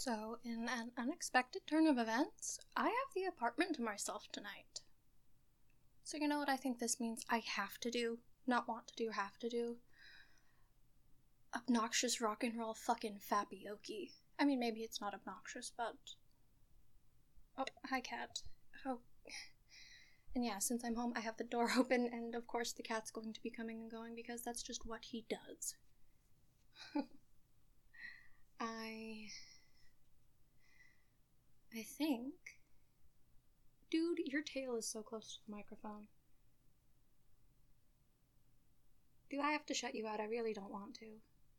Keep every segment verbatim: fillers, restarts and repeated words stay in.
So, in an unexpected turn of events, I have the apartment to myself tonight. So you know what I think this means? I have to do, not want to do, have to do. Obnoxious rock and roll fucking fappioki. I mean, maybe it's not obnoxious, but... Oh, hi, cat. Oh. And yeah, since I'm home, I have the door open, and of course the cat's going to be coming and going, because that's just what he does. I... I think... Dude, your tail is so close to the microphone. Do I have to shut you out? I really don't want to.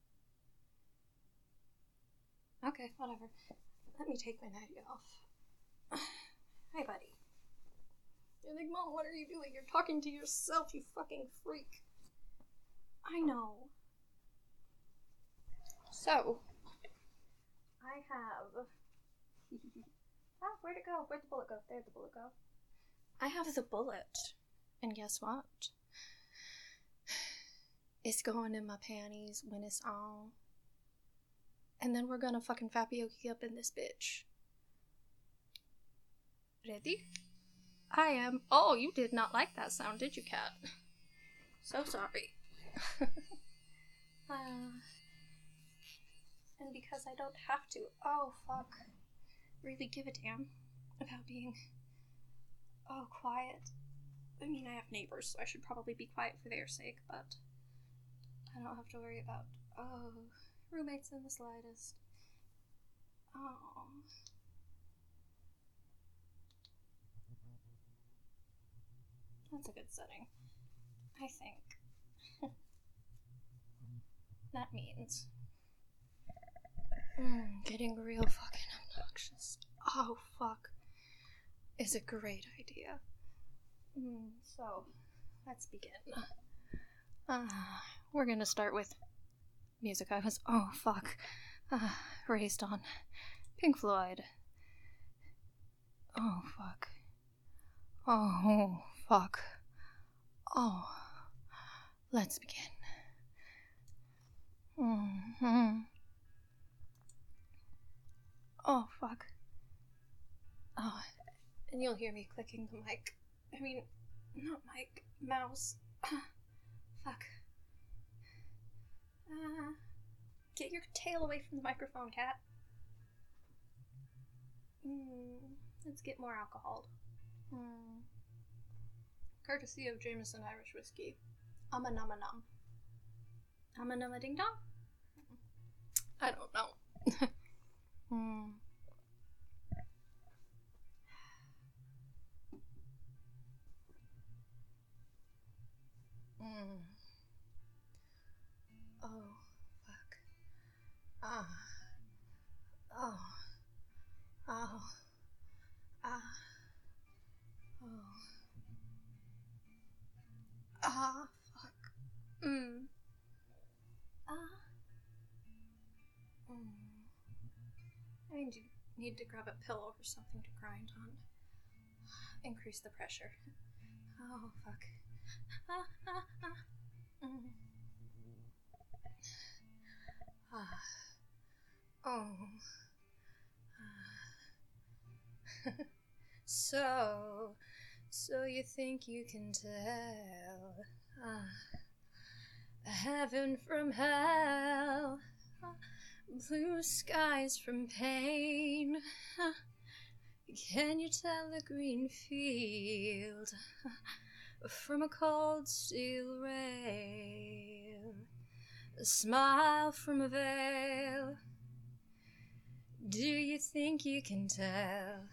Okay, whatever. Let me take my nightie off. Hi, buddy. You're like, Mom, what are you doing? You're talking to yourself, you fucking freak. I know. So, I have... ah, where'd it go? Where'd the bullet go? There'd the bullet go. I have the bullet. And guess what? It's going in my panties when it's on. And then we're gonna fucking fappioki up in this bitch. Ready? I am. Oh, you did not like that sound, did you, cat? So sorry. uh, and because I don't have to, oh fuck, really give a damn about being, oh, quiet. I mean, I have neighbors, so I should probably be quiet for their sake, but I don't have to worry about, oh, roommates in the slightest. Oh. That's a good setting, I think. That means mm, getting real fucking obnoxious. Oh, fuck. Is a great idea. Mm, so, let's begin. Uh, we're gonna start with music I was, oh, fuck, uh, raised on. Pink Floyd. Oh, fuck. Oh, fuck. Oh, let's begin. Mm-hmm. Oh, fuck. Oh, and you'll hear me clicking the mic. I mean, not mic, mouse. Fuck. Uh, get your tail away from the microphone, cat. Mm, let's get more alcohol. Mm. Courtesy of Jameson Irish Whiskey. Um a num a num. Um a num a ding dong? I don't know. mm. Mm. Oh, fuck. Ah. Oh. Oh. Ah. Oh. Ah, fuck. Mm. Ah. Mm. I need to, need to grab a pillow or something to grind on. Increase the pressure. Oh, fuck. Ah, ah, ah. Mm. Ah. Oh. Ah. So, so you think you can tell ah, heaven from hell, ah, blue skies from pain. Ah, can you tell a green field ah, from a cold steel rail? A smile from a veil. Do you think you can tell?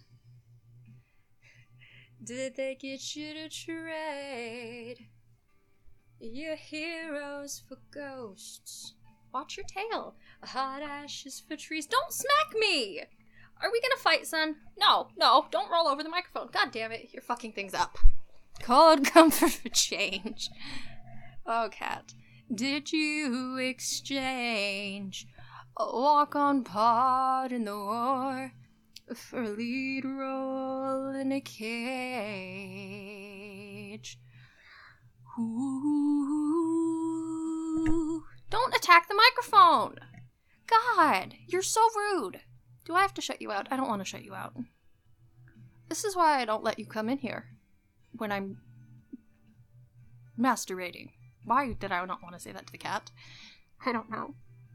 Did they get you to trade your heroes for ghosts? Watch your tail. Hot ashes for trees. Don't smack me! Are we gonna fight, son? No, no, don't roll over the microphone. God damn it, you're fucking things up. Cold comfort for change. Oh, cat. Did you exchange a walk-on part in the war for a lead role in a cage? Ooh. Don't attack the microphone! God, you're so rude. Do I have to shut you out? I don't want to shut you out. This is why I don't let you come in here when I'm masturbating. Why did I not want to say that to the cat? I don't know.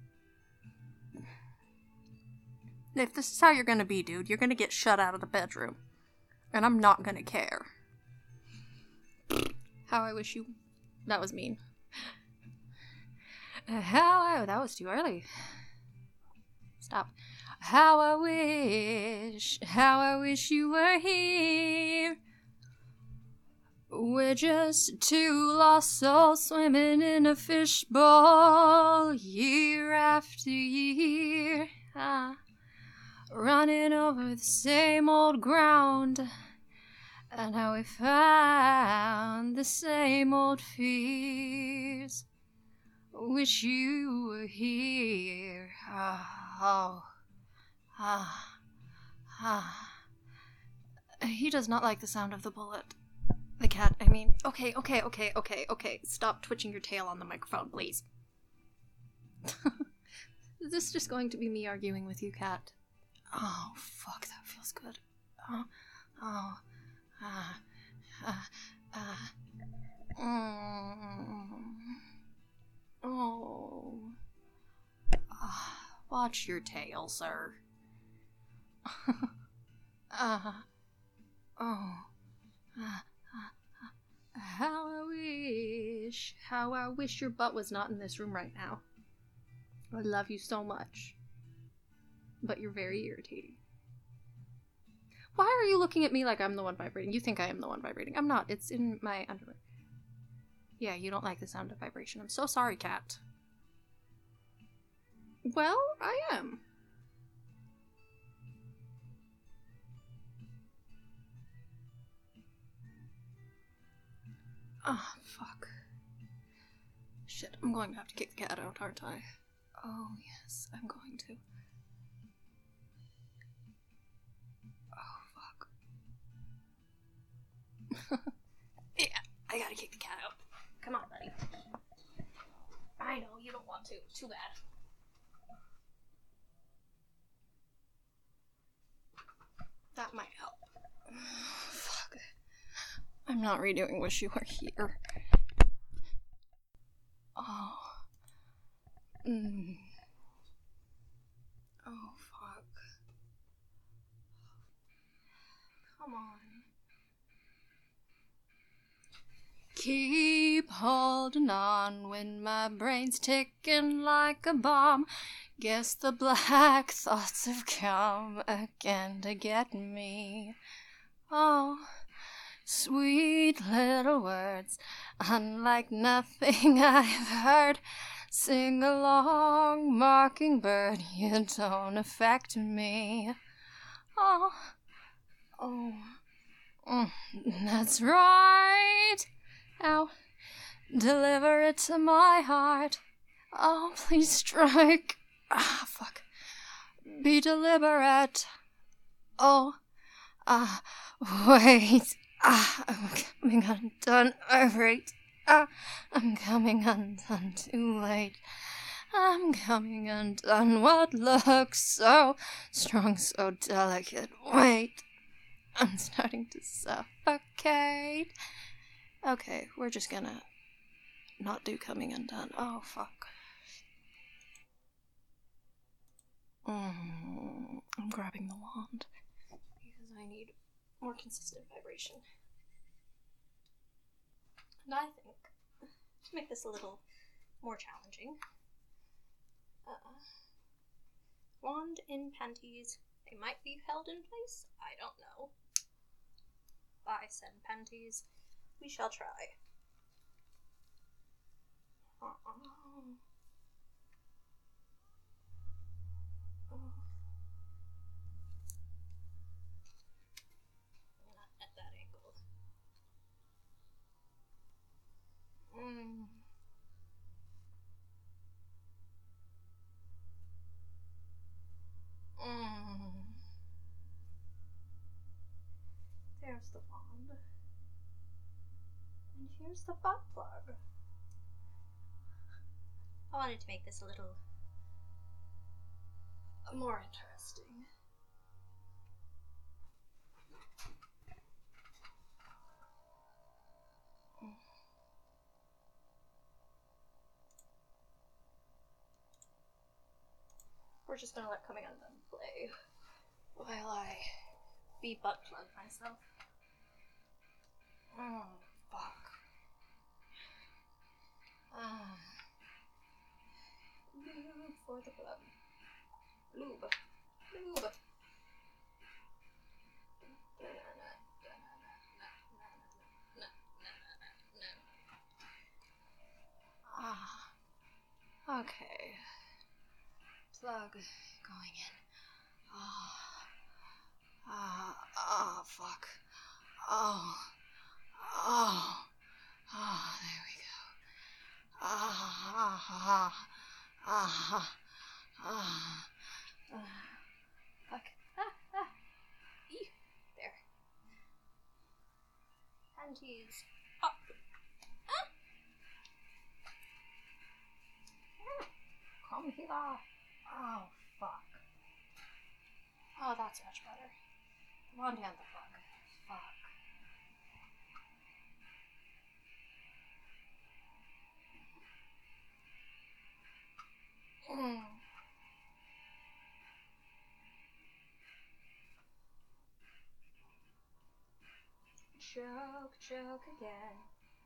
If this is how you're gonna be, dude, you're gonna get shut out of the bedroom. And I'm not gonna care. How I wish you... That was mean. How I... That was too early. Stop. How I wish... How I wish you were here. We're just two lost souls swimming in a fishbowl. Year after year. Ah. Running over the same old ground. And how we found the same old fears. Wish you were here. Ah, oh, ah, ah. He does not like the sound of the bullet. The cat, I mean. Okay, okay, okay, okay, okay. Stop twitching your tail on the microphone, please. Is this just going to be me arguing with you, cat? Oh, fuck, that feels good. Oh, oh. Ah, ah, ah. Mm. Oh. Ah, watch your tail, sir. Ah. Oh. Ah, ah, ah. How I wish. How I wish your butt was not in this room right now. I love you so much. But you're very irritating. Why are you looking at me like I'm the one vibrating? You think I am the one vibrating. I'm not. It's in my underwear. Yeah, you don't like the sound of vibration. I'm so sorry, cat. Well, I am. Ah, oh, fuck. Shit, I'm going to have to kick the cat out, aren't I? Oh, yes, I'm going to. Yeah, I gotta kick the cat out. Come on, buddy. I know, you don't want to. Too bad. That might help. Fuck. I'm not redoing Wish You Were Here. Oh. Mm. Oh, fuck. Come on. Keep holding on when my brain's ticking like a bomb. Guess the black thoughts have come again to get me. Oh, sweet little words, unlike nothing I've heard. Sing along, mockingbird, you don't affect me. Oh, oh, mm, that's right. Now, deliver it to my heart. Oh, please strike. Ah, fuck. Be deliberate. Oh, ah, wait. Ah, I'm coming undone. Oh, wait. Ah, I'm coming undone too late. I'm coming undone. What looks so strong, so delicate. Wait. I'm starting to suffocate. Okay, we're just gonna not do coming undone. Oh, fuck. Mm, I'm grabbing the wand because I need more consistent vibration. And I think, to make this a little more challenging, uh, wand in panties. They might be held in place. I don't know. By said panties. We shall try. Uh-oh. Oh. Not at that angle. Mm. Mm. There's the wand. And here's the butt plug. I wanted to make this a little more interesting. we're just gonna let Coming Undone play while I be butt plug myself. Oh, fuck. Ah. Lube for the blood. Lube. Lube. Ah. Okay. Plug going in. Ah. Ah. Ah. Fuck. Oh. Oh. Oh. There we go. Ah. Ah. Ah. Ah. Ah. Ah. Fuck. Ah. Ah. Eee. There. Panties up. Ah. Come here. Oh, fuck. Oh, that's much better. One down the fuck. Fuck. Mm. Joke, joke again.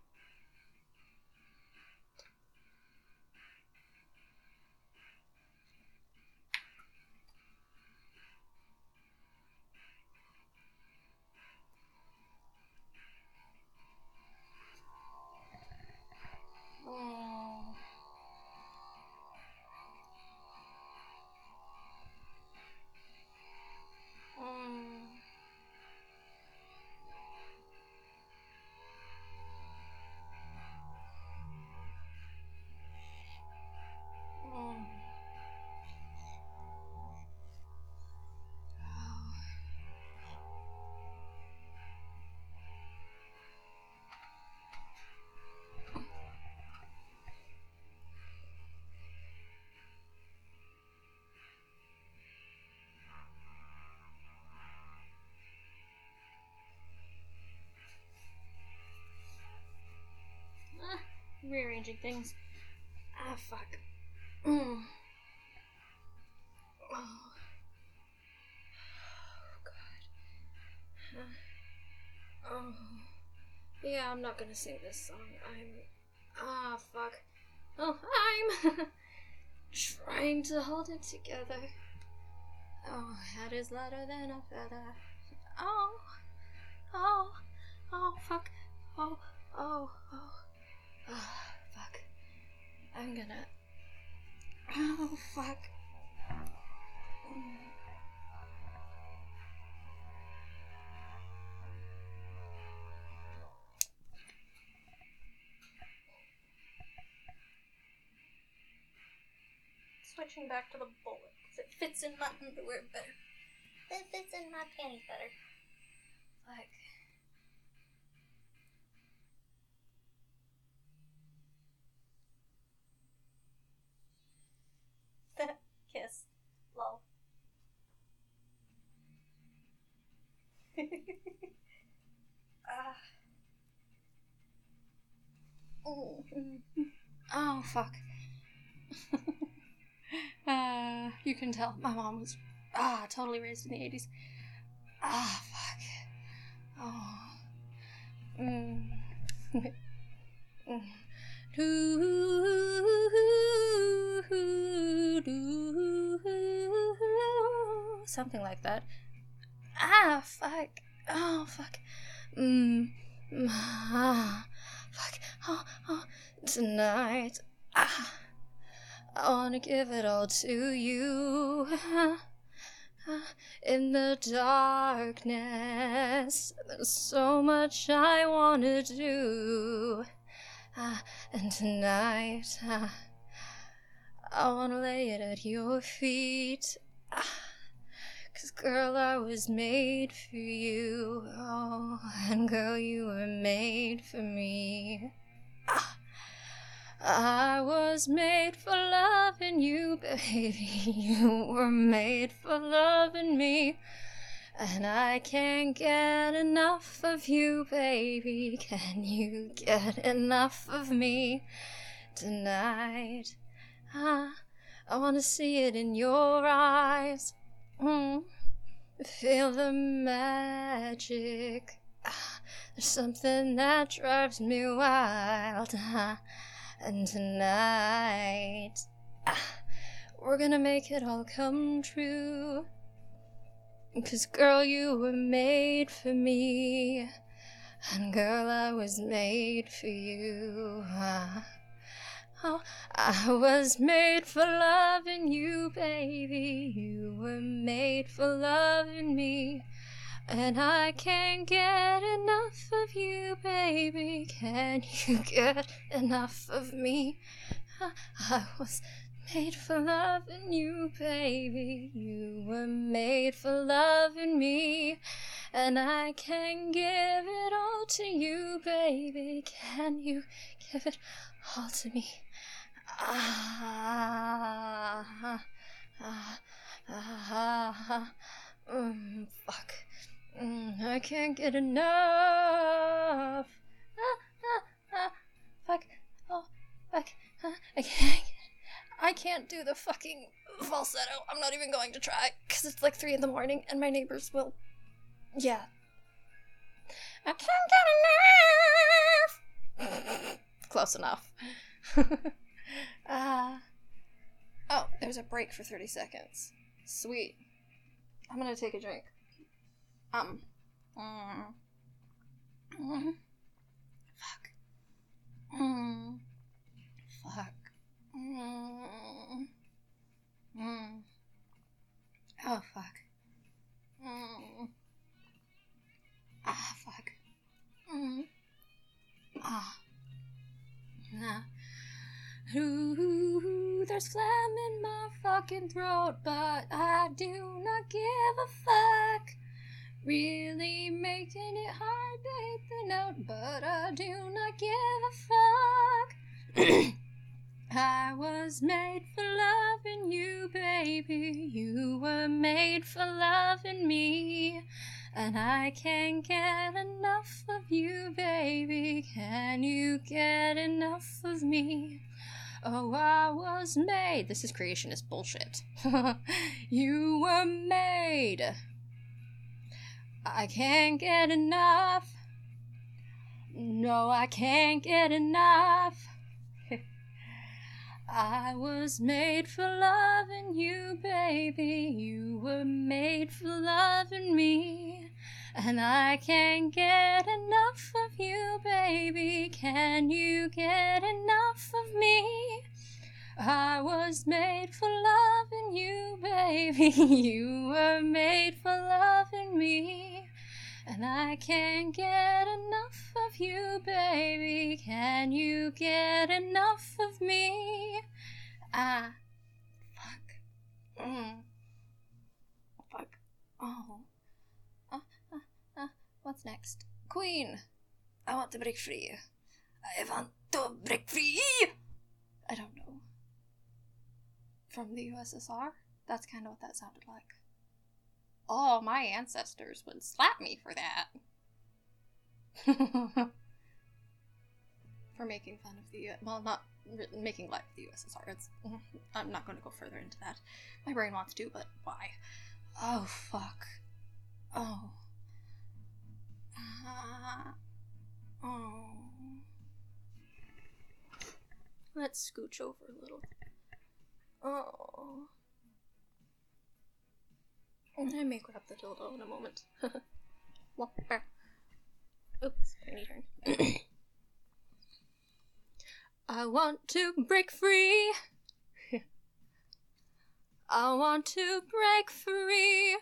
Mm. Mm. Mm. Ah, rearranging things. Ah, fuck. Mm. Oh. God. Uh, oh. Yeah, I'm not gonna sing this song. I'm. Ah, fuck. Oh, I'm trying to hold it together. Oh, head is lighter than a feather. Oh. Oh. Oh, fuck. Oh. Oh. Oh. Oh, fuck. I'm gonna. Oh, fuck. Mm. Switching back to the bullet, because it fits in my underwear better. It fits in my panties better. Like. Kiss. Lol. Ah. Oh. Oh, fuck. uh, you can tell my mom was ah totally raised in the eighties. Ah, fuck. Oh. Mm. Something like that. Ah, fuck. Oh, fuck. Mm. Ah, fuck. Oh, oh. Tonight. Ah. I wanna give it all to you. In the darkness, there's so much I wanna do. Uh, and tonight, uh, I wanna lay it at your feet. Uh, Cause girl, I was made for you. Oh, and girl, you were made for me. Uh, I was made for loving you, baby. You were made for loving me. And I can't get enough of you, baby. Can you get enough of me tonight? I, I wanna see it in your eyes. Mm. Feel the magic. There's something that drives me wild. And tonight, we're gonna make it all come true. 'Cause girl, you were made for me. And girl, I was made for you. Oh, I was made for loving you, baby. You were made for loving me. And I can't get enough of you, baby. Can you get enough of me? I was made for loving you, baby. You were made for loving me. And I can give it all to you, baby. Can you give it all to me? Ah, ah, ah, ah, mm, fuck. Mm, I can't get enough. Ah, ah, ah, fuck. Oh, fuck. Ah, I can't. I can't do the fucking falsetto. I'm not even going to try, because it's like three in the morning and my neighbors will. Yeah. I can't get enough. Close enough. uh, oh, there's a break for thirty seconds. Sweet. I'm gonna take a drink. Um. Mm. Mm. Fuck. Mm. Fuck. Mm. Mm. Oh, fuck. Mm. Ah, fuck. Mm. Ah. Nah. Ooh, there's phlegm in my fucking throat, but I do not give a fuck. Really making it hard to hit the note, but I do not give a fuck. I was made for loving you, baby. You were made for loving me. And I can't get enough of you, baby. Can you get enough of me? Oh, I was made. This is creationist bullshit. You were made. I can't get enough. No, I can't get enough. I was made for loving you, baby. You were made for loving me. And I can't get enough of you, baby. Can you get enough of me? I was made for loving you, baby. You were made for loving me. And I can't get enough of you, baby. Can you get enough of me? Ah, fuck. Mm. Fuck. Oh. Uh, uh, uh. What's next? Queen. I want to break free. I want to break free. I don't know. From the U S S R? That's kind of what that sounded like. Oh, my ancestors would slap me for that. For making fun of the, well, not making light of the U S S R. It's, I'm not going to go further into that. My brain wants to, but why? Oh, fuck. Oh. Uh, oh. Let's scooch over a little. Oh. I may grab the dildo in a moment. Oops, tiny turn. I want to break free. I want to break free.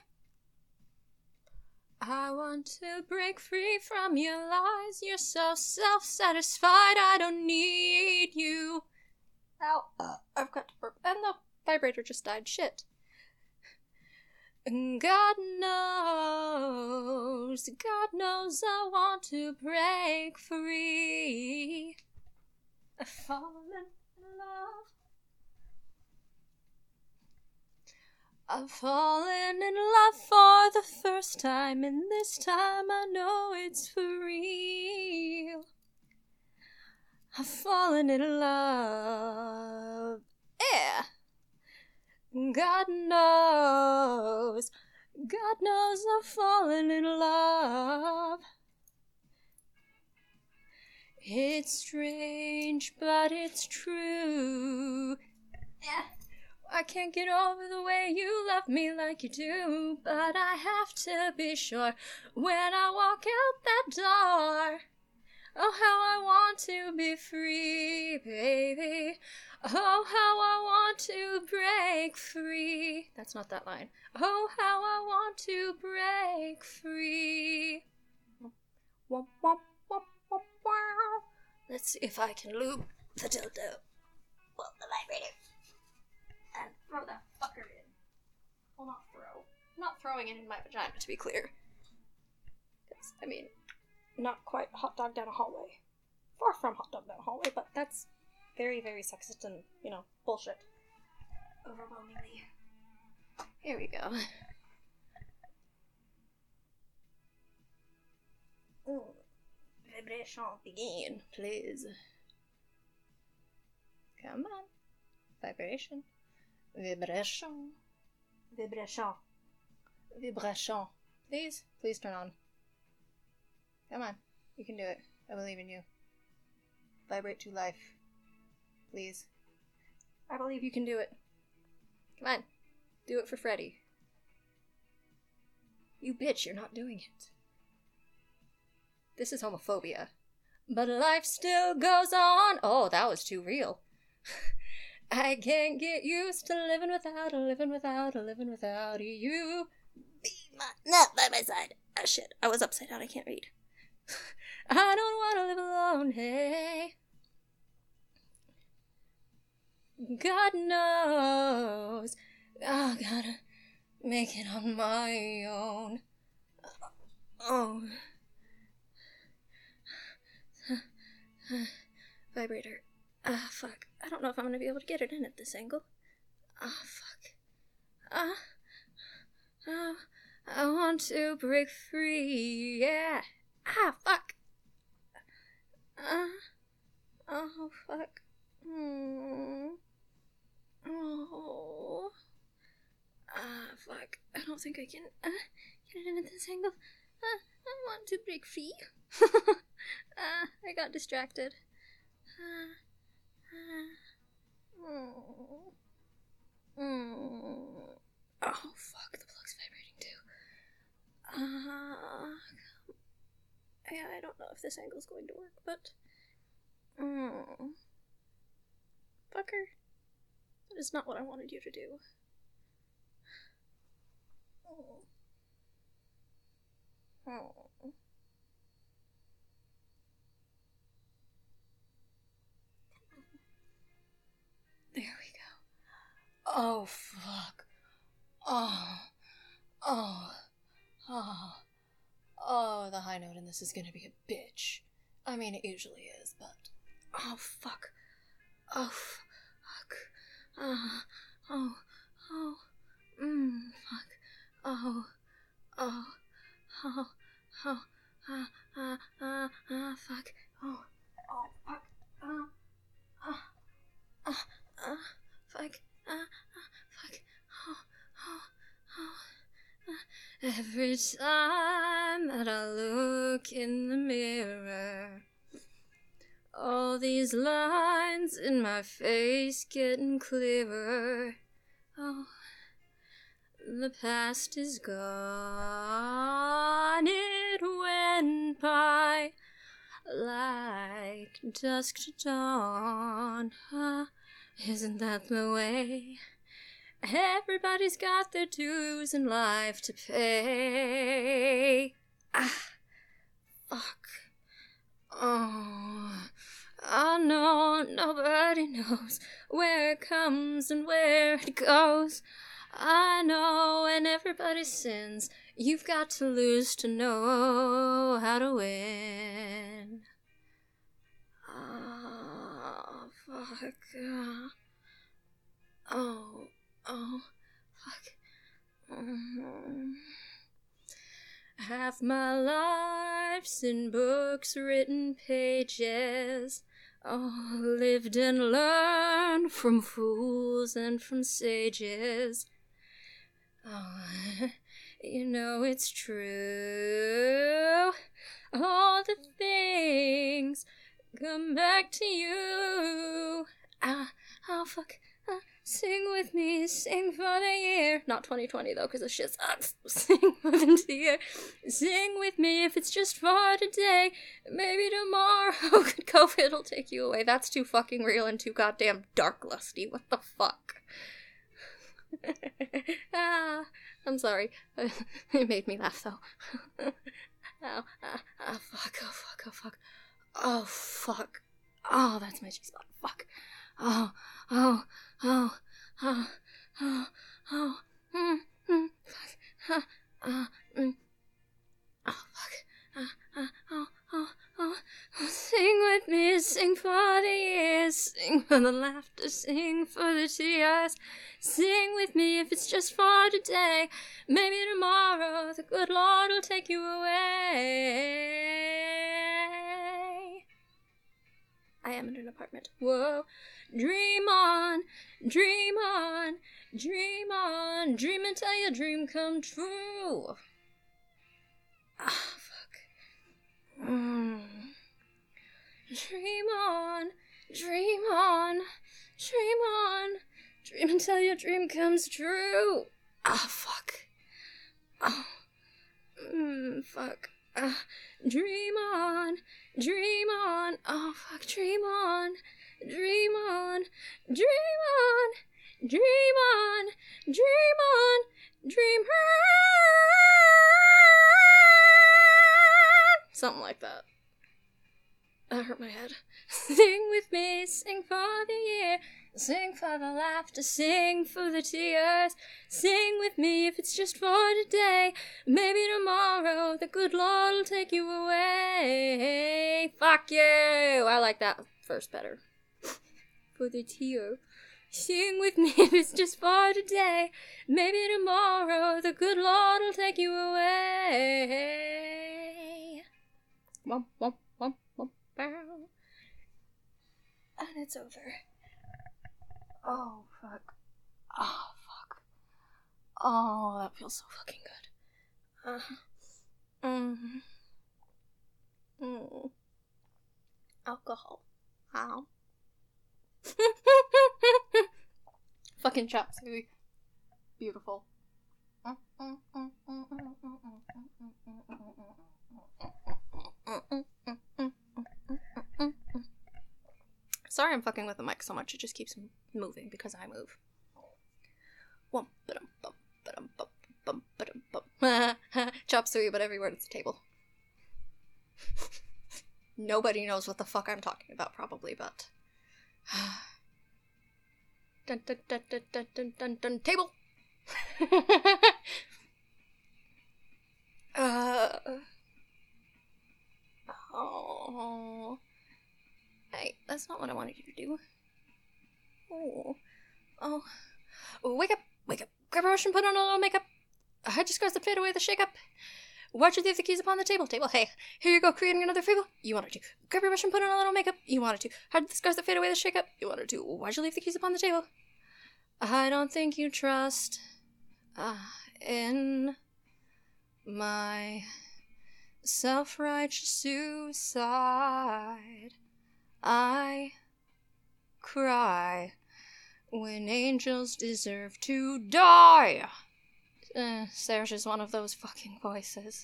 I want to break free from your lies. You're so self-satisfied, I don't need you. Ow, uh, I've got to burp. And the vibrator just died. Shit. God knows, God knows I want to break free. I've fallen in love. I've fallen in love for the first time, and this time I know it's for real. I've fallen in love. Yeah. God knows, God knows I've fallen in love. It's strange, but it's true. I can't get over the way you love me like you do, but I have to be sure when I walk out that door. Oh, how I want to be free, baby. Oh, how I want to break free. That's not that line. Oh, how I want to break free. Womp, womp, womp, womp, wow. Let's see if I can loop the dildo. Well, the vibrator. And throw that fucker in. Well, not throw. I'm not throwing it in my vagina, to be clear. Because, I mean, not quite hot dog down a hallway. Far from hot dog down a hallway, but that's very, very sexist and, you know, bullshit. Overwhelmingly. Here we go. Ooh. Vibration begin, please. Come on. Vibration. Vibration. Vibration. Vibration. Please, please turn on. Come on. You can do it. I believe in you. Vibrate to life. Please. I believe you can do it. Come on. Do it for Freddy. You bitch, you're not doing it. This is homophobia. But life still goes on. Oh, that was too real. I can't get used to living without, a living without, a living without you. Be my, not by my side. Oh shit, I was upside down, I can't read. I don't want to live alone, hey. God knows, I gotta make it on my own. Oh. Vibrator. Ah, uh, fuck. I don't know if I'm gonna be able to get it in at this angle. Ah, uh, fuck. Ah. Uh, oh, I want to break free, yeah. Ah, fuck. Ah. Uh, oh, fuck. Hmm. Oh. Ah, fuck. I don't think I can uh, get it in at this angle. Uh, I want to break free. uh, I got distracted. Uh, uh, oh. Mm. Oh, fuck. The plug's vibrating too. Uh, yeah, I don't know if this angle's going to work, but... Mm. Fucker. That is not what I wanted you to do. Oh. Oh. There we go. Oh, fuck. Oh. Oh. Oh. Oh, the high note in this is gonna be a bitch. I mean, it usually is, but... Oh, fuck. Oh, fuck. Oh. Oh. Oh. Mmm, fuck. Oh. Oh. Oh. Oh. Ah, ah, ah, ah, fuck. Oh. Oh, fuck. Ah. Ah. Ah. Ah. Fuck. Ah. Ah. Fuck. Oh. Oh. Oh. Every time that I look in the mirror, all these lines in my face getting clearer. Oh, the past is gone, it went by like dusk to dawn. Ah, isn't that the way? Everybody's got their dues in life to pay. Ah, fuck. Oh, I know nobody knows where it comes and where it goes. I know when everybody sins, you've got to lose to know how to win. Ah, fuck. Oh. Oh, fuck. Mm-hmm. Half my life's in books, written pages. Oh, lived and learned from fools and from sages. Oh, you know it's true. All the things come back to you. Ah, oh, fuck. Ah, sing with me, sing for the year. Not twenty twenty, though, because the shit sucks. Sing for the year. Sing with me if it's just for today. Maybe tomorrow, COVID will take you away. That's too fucking real and too goddamn dark, Lusty. What the fuck? Ah, I'm sorry. It made me laugh, though. Oh, ah, ah, fuck, oh, fuck, oh, fuck. Oh, fuck. Oh, that's my G-spot. Fuck. Oh, oh, oh, oh, oh, oh, mm, mm, fuck. Ah, ah, mm. Oh, fuck. Ah, ah, oh, oh, oh. Sing with me, sing for the years, sing for the laughter, sing for the tears. Sing with me if it's just for today. Maybe tomorrow the good Lord will take you away. I am in an apartment. Whoa. Dream on, dream on, dream on, dream until your dream come true. Ah, fuck. Mm. Dream on, dream on, dream on, dream until your dream comes true. Ah, fuck. Oh. Mm, fuck. Ah, dream on, dream on, oh, fuck, dream on. Dream on, dream on, dream on, dream on, dream on. Something like that. That hurt my head. Sing with me, sing for the year, sing for the laughter, sing for the tears. Sing with me if it's just for today. Maybe tomorrow the good Lord will take you away. Fuck you! I like that verse better. For the tear. Sing with me if it's just for today. Maybe tomorrow the good Lord will take you away. Womp, womp, womp, womp, bow. And it's over. Oh, fuck. Oh, fuck. Oh, that feels so fucking good. Uh, mm. Mm. Alcohol. Wow. Fucking chop suey. Beautiful. Sorry I'm fucking with the mic so much, it just keeps moving because I move. Chop suey, but every word at the table. Nobody knows what the fuck I'm talking about, probably, but... dun dun dun dun dun dun dun dun table! uh... Oh... Hey, that's not what I wanted you to do. Oh... Oh... Wake up! Wake up! Grab a brush and put on a little makeup! I just got to fade away the shake-up! Why'd you leave the keys upon the table? Table, hey, here you go, creating another fable. You wanted to. Grab your brush and put on a little makeup. You wanted to. How did the scars that fade away the shake up? You wanted to. Why'd you leave the keys upon the table? I don't think you trust uh, in my self-righteous suicide. I cry when angels deserve to die. Uh, Serge is one of those fucking voices.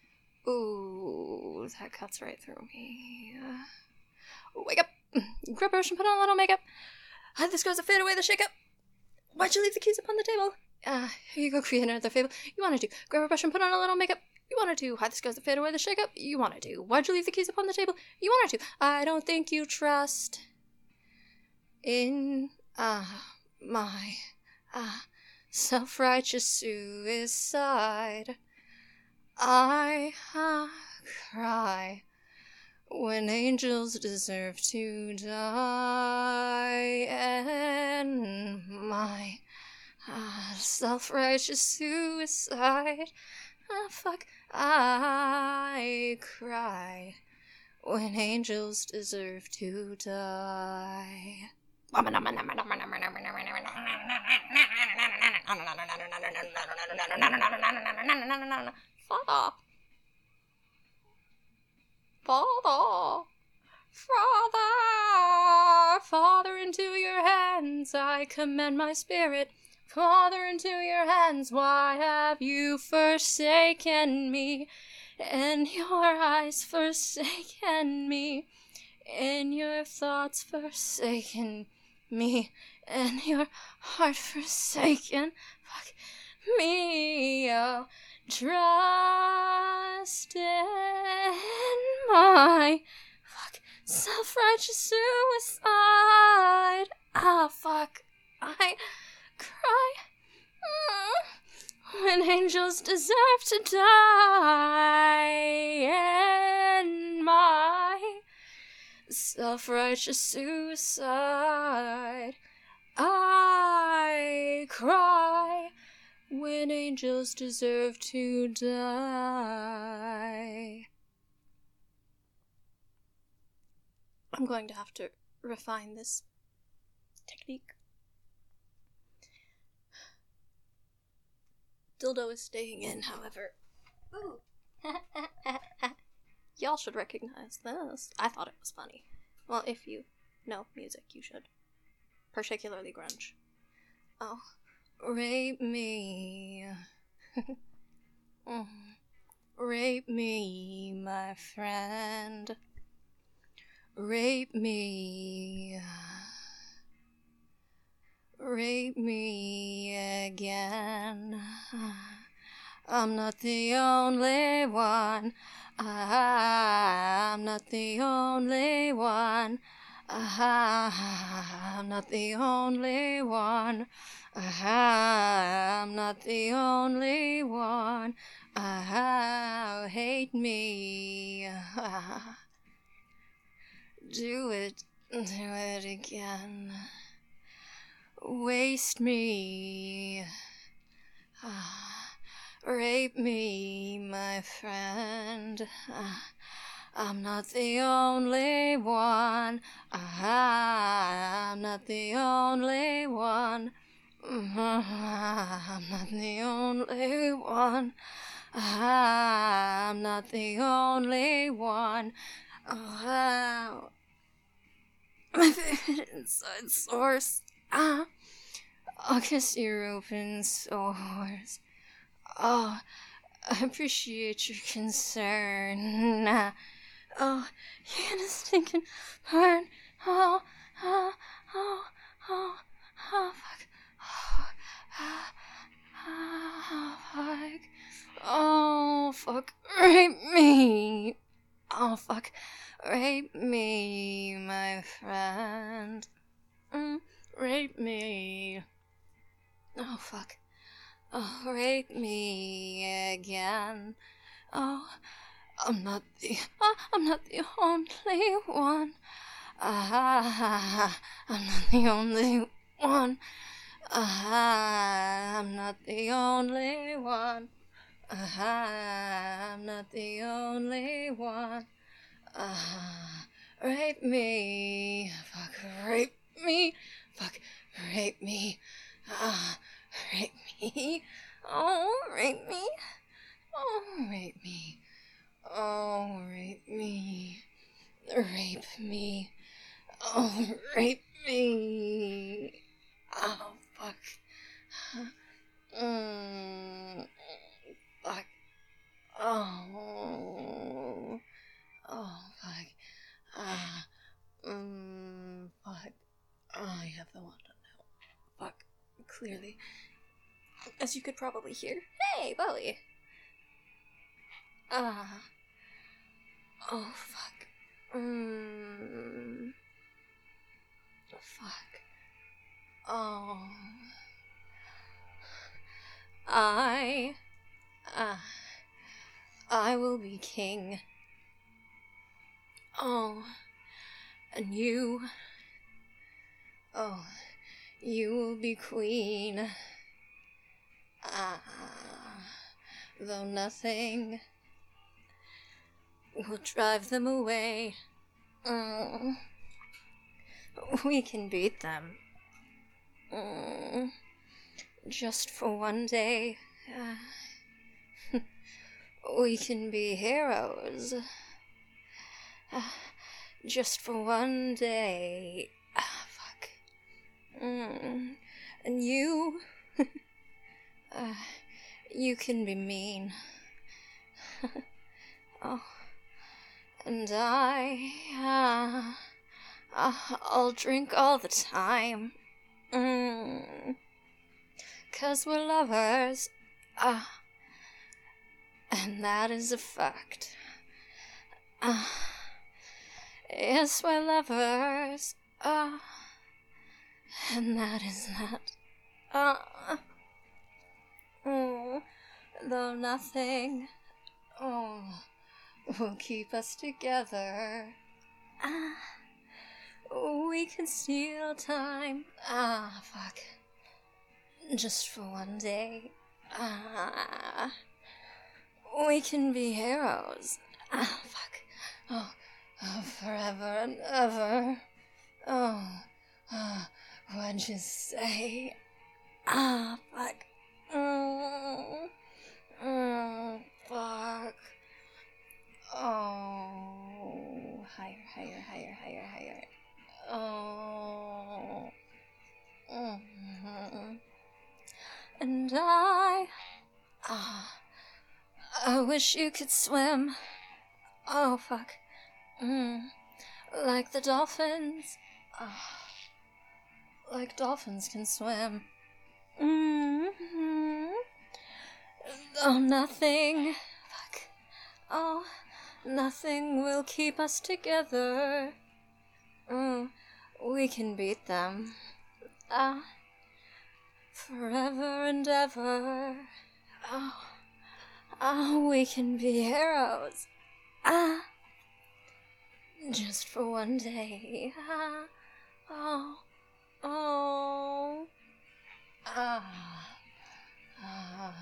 Ooh, that cuts right through me. Uh, wake up! Grab a brush and put on a little makeup. Hide the scars that fade away the shake-up. Why'd you leave the keys upon the table? Uh, here you go, create another fable. You wanted to. Grab a brush and put on a little makeup. You wanted to. Hide the scars that fade away the shake-up. You wanted to. Why'd you leave the keys upon the table? You wanted to. I don't think you trust in, uh, my, uh, self-righteous suicide. I uh, cry when angels deserve to die, and my uh, self-righteous suicide. Ah, fuck. I cry when angels deserve to die. Father. Father. Father. Father, into your hands I commend my spirit. Father, into your hands, why have you forsaken me? And your eyes forsaken me, and your thoughts forsaken me, and your heart forsaken fuck me. Oh, trust in my fuck self-righteous suicide. Ah, fuck, I cry. Mm. When angels deserve to die, and my self-righteous suicide, I cry when angels deserve to die. I'm going to have to refine this technique. Dildo is staying in, however. Ooh. Y'all should recognize this. I thought it was funny. Well, if you know music, you should. Particularly grunge. Oh. Rape me. Rape me, my friend. Rape me. Rape me again. I'm not the only one. I'm not the only one. I'm not the only one. I'm not the only one. Oh, hate me. Do it. Do it again. Waste me. Rape me, my friend. I'm not the only one. I'm not the only one. I'm not the only one. I'm not the only one. Oh, my favorite inside source. Ah, I'll kiss your open sores. Oh, I appreciate your concern. Oh, you're gonna stinking burn. Oh, oh, oh, oh, oh, fuck. Oh, oh, fuck. Oh, fuck. Rape me. Oh, fuck. Rape me, my friend. Mm, rape me. Oh, fuck. Oh, rape me again. Oh, I'm not the, uh, I'm not the only one. Ah, I'm not the only one. Ah, I'm not the only one. Ah, I'm not the only one. Ah, rape me. Fuck, rape me. Fuck, rape me. Ah, rape me. Oh, rape me. Oh, rape me. Oh, rape me. Rape me. Oh, rape me. Oh, fuck. Mm, fuck. Oh. Oh, fuck. Ah. Mm, fuck. Oh, I have the wand now. Fuck. Clearly. As you could probably hear. Hey, Bowie. Ah. Oh, fuck. Mmm. Fuck. Oh. I. Ah. Uh, I will be king. Oh. And you. Oh. You will be queen. Ah. Though nothing we'll drive them away. Mm. We can beat them. Mm. Just for one day. Uh, we can be heroes. Uh, just for one day. Ah, fuck. Mm. And you... uh, you can be mean. Oh. And I... Uh, uh, I'll drink all the time. Mm. 'Cause we're lovers. Ah. Uh, and that is a fact. Ah. Uh, yes, we're lovers. Ah. Uh, and that is that. Ah. Uh, oh. Though nothing. Oh. Will keep us together. Ah. We can steal time. Ah, fuck. Just for one day. Ah. We can be heroes. Ah, fuck. Oh, oh forever and ever. Oh, oh, what'd you say? Ah, fuck. Mm, mm, fuck. Oh, higher, higher, higher, higher, higher. Oh. Mm-hmm. And I... Ah. I wish you could swim. Oh, fuck. Mm. Like the dolphins. Ah. Like dolphins can swim. Mm-hmm. Oh, nothing. Fuck. Oh, nothing will keep us together. Mm. We can beat them. Ah. Forever and ever. Oh. Oh, we can be heroes. Ah. Just for one day. Ah. Oh. Oh. Ah. Ah.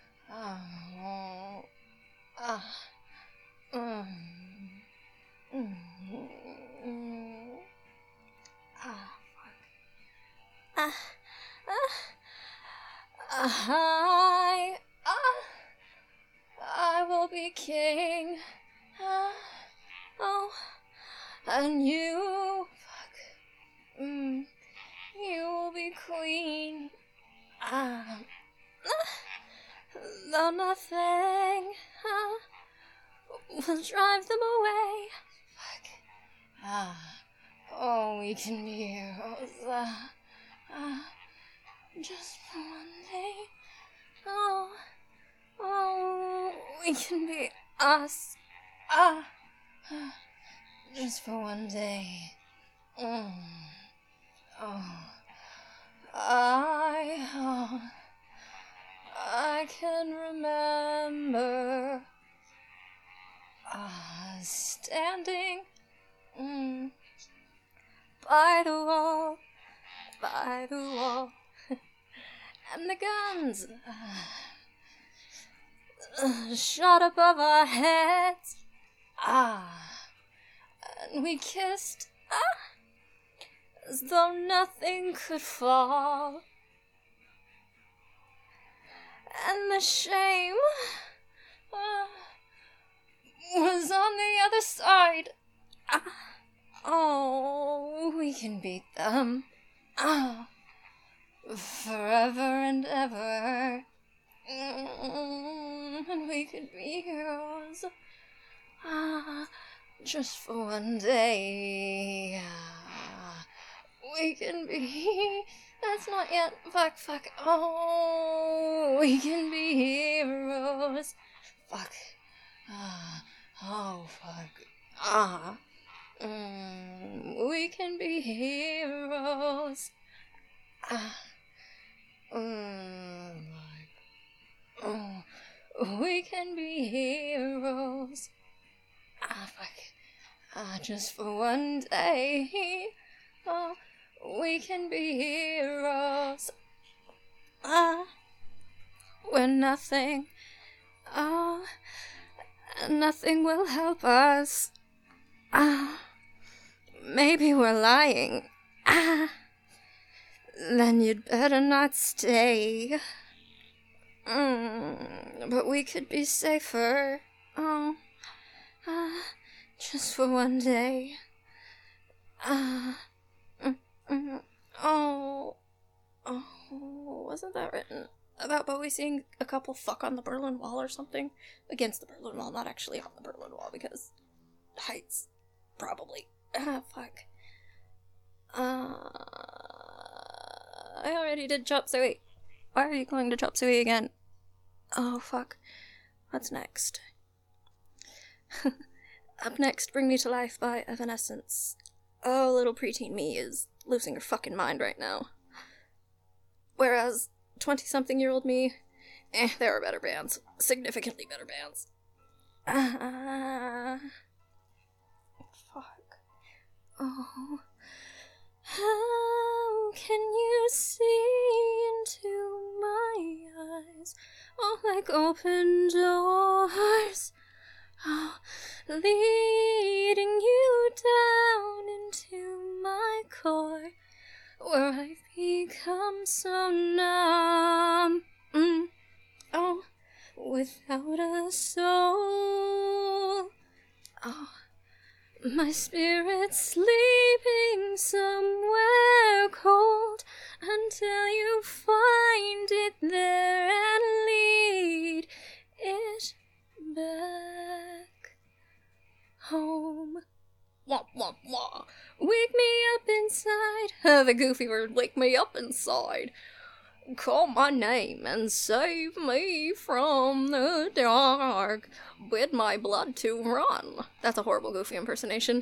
Oh. Ah. Mm. Mm. Mm. Ah. Ah. Ah. I. Ah. I will be king. Ah. Oh. And you. Fuck. Mm. You will be queen. Ah. Though nothing. Ah. Will drive them away. Fuck. Ah. Oh, we can be heroes. Ah. Ah. Just for one day. Oh. Oh. We can be us. Ah. Ah. Just for one day. Mm. Oh. I. Oh. I can remember. Ah, standing mm, by the wall, by the wall, and the guns uh, shot above our heads. Ah, and we kissed ah, as though nothing could fall. And the shame uh, was on the other side. Ah. Oh, we can beat them. Ah. Forever and ever. Mm, and we could be heroes. Ah. Just for one day. Ah. We can be... That's not yet. Fuck, fuck. Oh, we can be heroes. Fuck. Ah. Oh, fuck. Ah. Mm, we can be heroes. Ah. Mm, like. Oh, we can be heroes. Ah, fuck. Ah, just for one day. Oh. We can be heroes. Ah, we're nothing. Oh, nothing will help us. Ah, maybe we're lying. Ah, then you'd better not stay. Mm, but we could be safer. Oh, ah, just for one day. Ah, mm, mm, oh, oh, wasn't that written about Bowie seeing a couple fuck on the Berlin Wall or something? Against the Berlin Wall, not actually on the Berlin Wall, because heights, probably. Ah, fuck. Uh, I already did Chop Suey. Why are you going to Chop Suey again? Oh, fuck. What's next? Up next, Bring Me to Life by Evanescence. Oh, little preteen me is losing her fucking mind right now. Whereas twenty-something-year-old me, eh, there are better bands. Significantly better bands. Uh, fuck. Oh. How can you see into my eyes? Oh, like open doors. Oh, leading you down into my core, where I've become so numb. Mm. Oh, without a soul. Oh, my spirit's sleeping somewhere cold until you find it there and lead it back home. Wah, wah, wah. Wake me up inside. Uh, the goofy word, wake me up inside. Call my name and save me from the dark. Bid my blood to run. That's a horrible Goofy impersonation.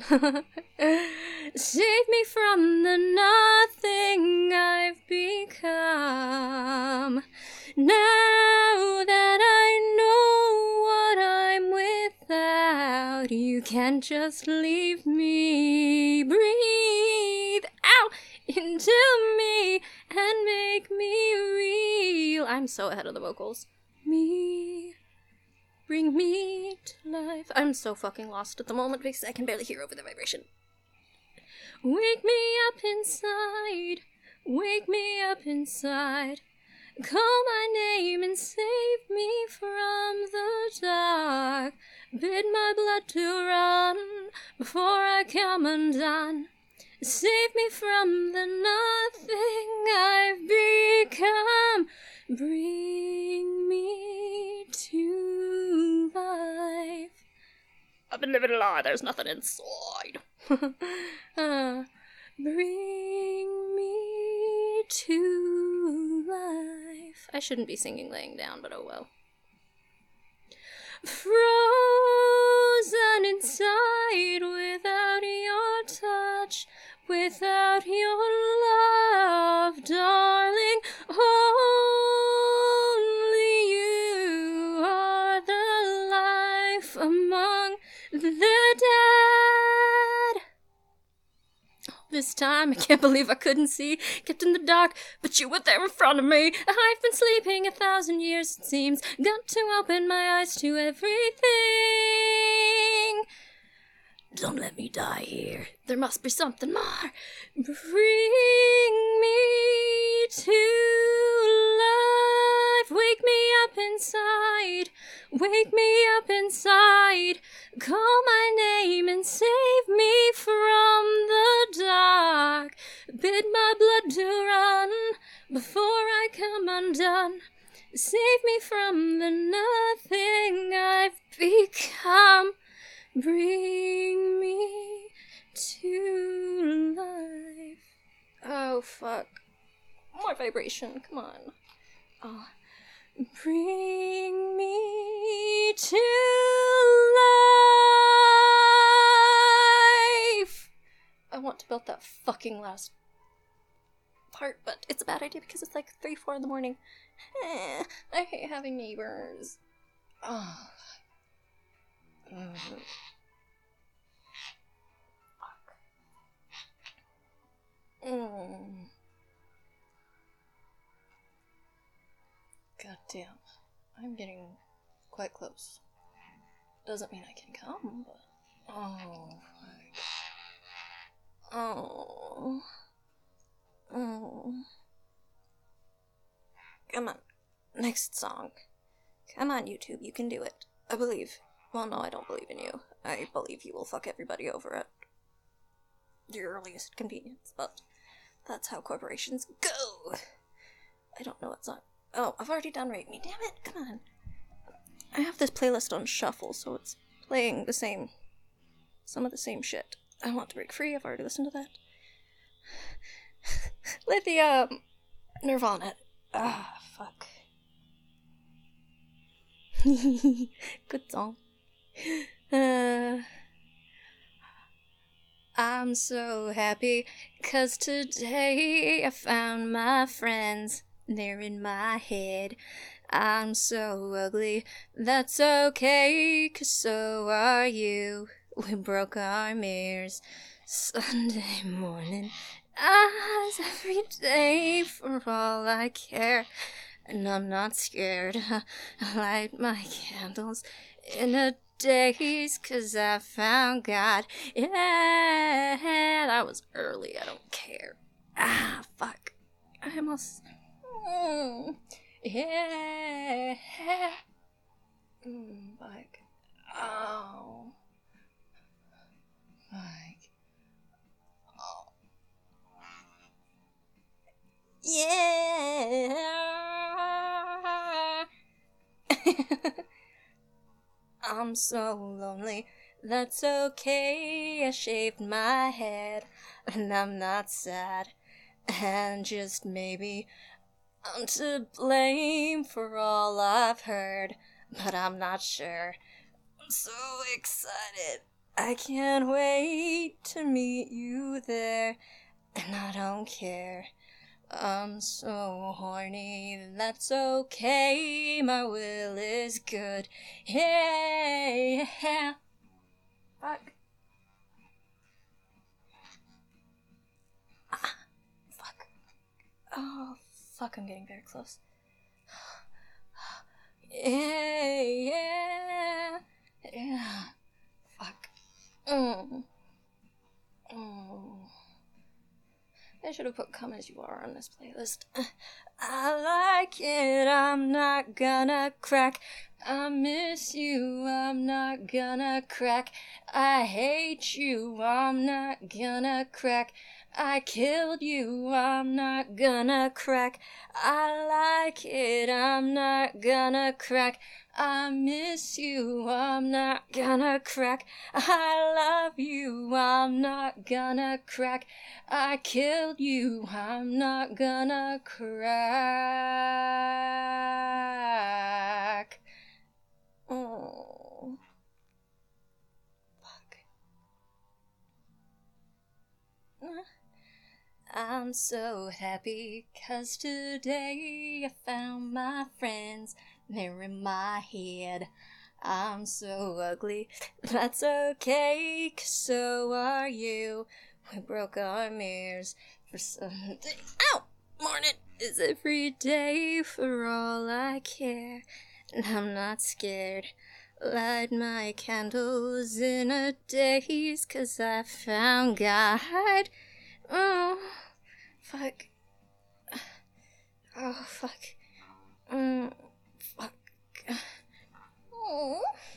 Save me from the nothing I've become. Now that I know what I'm without, you can't just leave me. Breathe out into me and make me real. I'm so ahead of the vocals. Me, bring me to life. I'm so fucking lost at the moment because I can barely hear over the vibration. Wake me up inside, wake me up inside. Call my name and save me from the dark. Bid my blood to run before I come undone. Save me from the nothing I've become. Bring me to life. I've been living a lie, there's nothing inside. uh, bring me to life. I shouldn't be singing laying down, but oh well. Frozen inside without your touch, without your love, darling. Only you are the life among the dead. This time, I can't believe I couldn't see, kept in the dark, but you were there in front of me. I've been sleeping a thousand years, it seems. Got to open my eyes to everything. Don't let me die here. There must be something more. Bring me to life. Wake me up inside. Wake me up inside. Call my name and save me from the dark. Bid my blood to run before I come undone. Save me from the nothing I've become. Bring me to life. Oh, fuck. More vibration, come on. Oh. Bring me to life. I want to build that fucking last part, but it's a bad idea because it's like three, four in the morning. Eh, I hate having neighbors. Oh. Mm. Fuck. Mm. God damn. I'm getting quite close. Doesn't mean I can come, but... Oh, fuck. Oh. Oh. Come on. Next song. Come on, YouTube, you can do it. I believe. Well, no, I don't believe in you. I believe you will fuck everybody over at your earliest convenience, but that's how corporations go. I don't know what song. Oh, I've already done Rape Me. Damn it, come on. I have this playlist on shuffle, so it's playing the same, some of the same shit. I Want to Break Free, I've already listened to that. Lithium! Nirvana. Ah, fuck. Good song. Uh, I'm so happy, 'cause today I found my friends. They're in my head. I'm so ugly, that's okay, 'cause so are you. We broke our mirrors Sunday morning. Eyes every day for all I care. And I'm not scared. I light my candles in a daze, 'cause I found God. Yeah, that was early, I don't care. Ah, fuck. I almost... Mm, yeah. Mm, fuck. Oh. Fuck. Oh. Yeah. I'm so lonely, that's okay. I shaved my head, and I'm not sad. And just maybe I'm to blame for all I've heard, but I'm not sure. I'm so excited, I can't wait to meet you there. And I don't care, I'm so horny, that's okay, my will is good. Yeah. Fuck. Ah, fuck. Oh, fuck, I'm getting very close. Yeah, yeah, yeah. Fuck. Mm. Mm. I should have put Come As You Are on this playlist. I like it, I'm not gonna crack. I miss you, I'm not gonna crack. I hate you, I'm not gonna crack. I killed you, I'm not gonna crack. I like it, I'm not gonna crack. I miss you, I'm not gonna crack. I love you, I'm not gonna crack. I killed you, I'm not gonna crack. Oh. Fuck. I'm so happy, 'cause today I found my friends. They're in my head. I'm so ugly, that's okay, 'cause so are you. We broke our mirrors for Sunday. Ow! Morning is every day for all I care. And I'm not scared. Light my candles in a daze, 'cause I found God. Oh, fuck. Oh, fuck. Mm, fuck. Oh.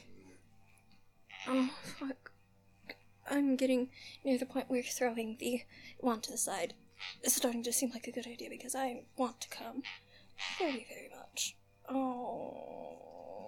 Oh, fuck. I'm getting near the point where throwing the wand to the side is starting to seem like a good idea, because I want to come very, very much. Oh.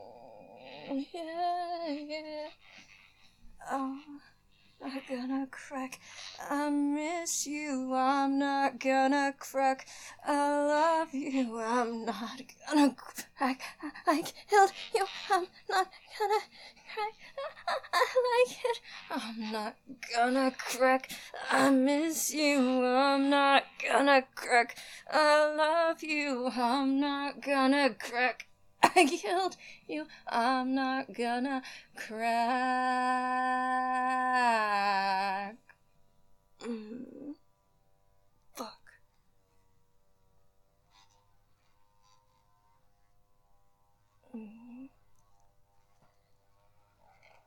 Yeah, yeah. Oh. I'm gonna crack. I miss you, I'm not gonna crack. I love you, I'm not gonna crack. I killed you, I'm not gonna crack. I like it, I'm not gonna crack. I miss you, I'm not gonna crack. I love you, I'm not gonna crack. I killed you, I'm not gonna crack. Mm. Fuck. Mm.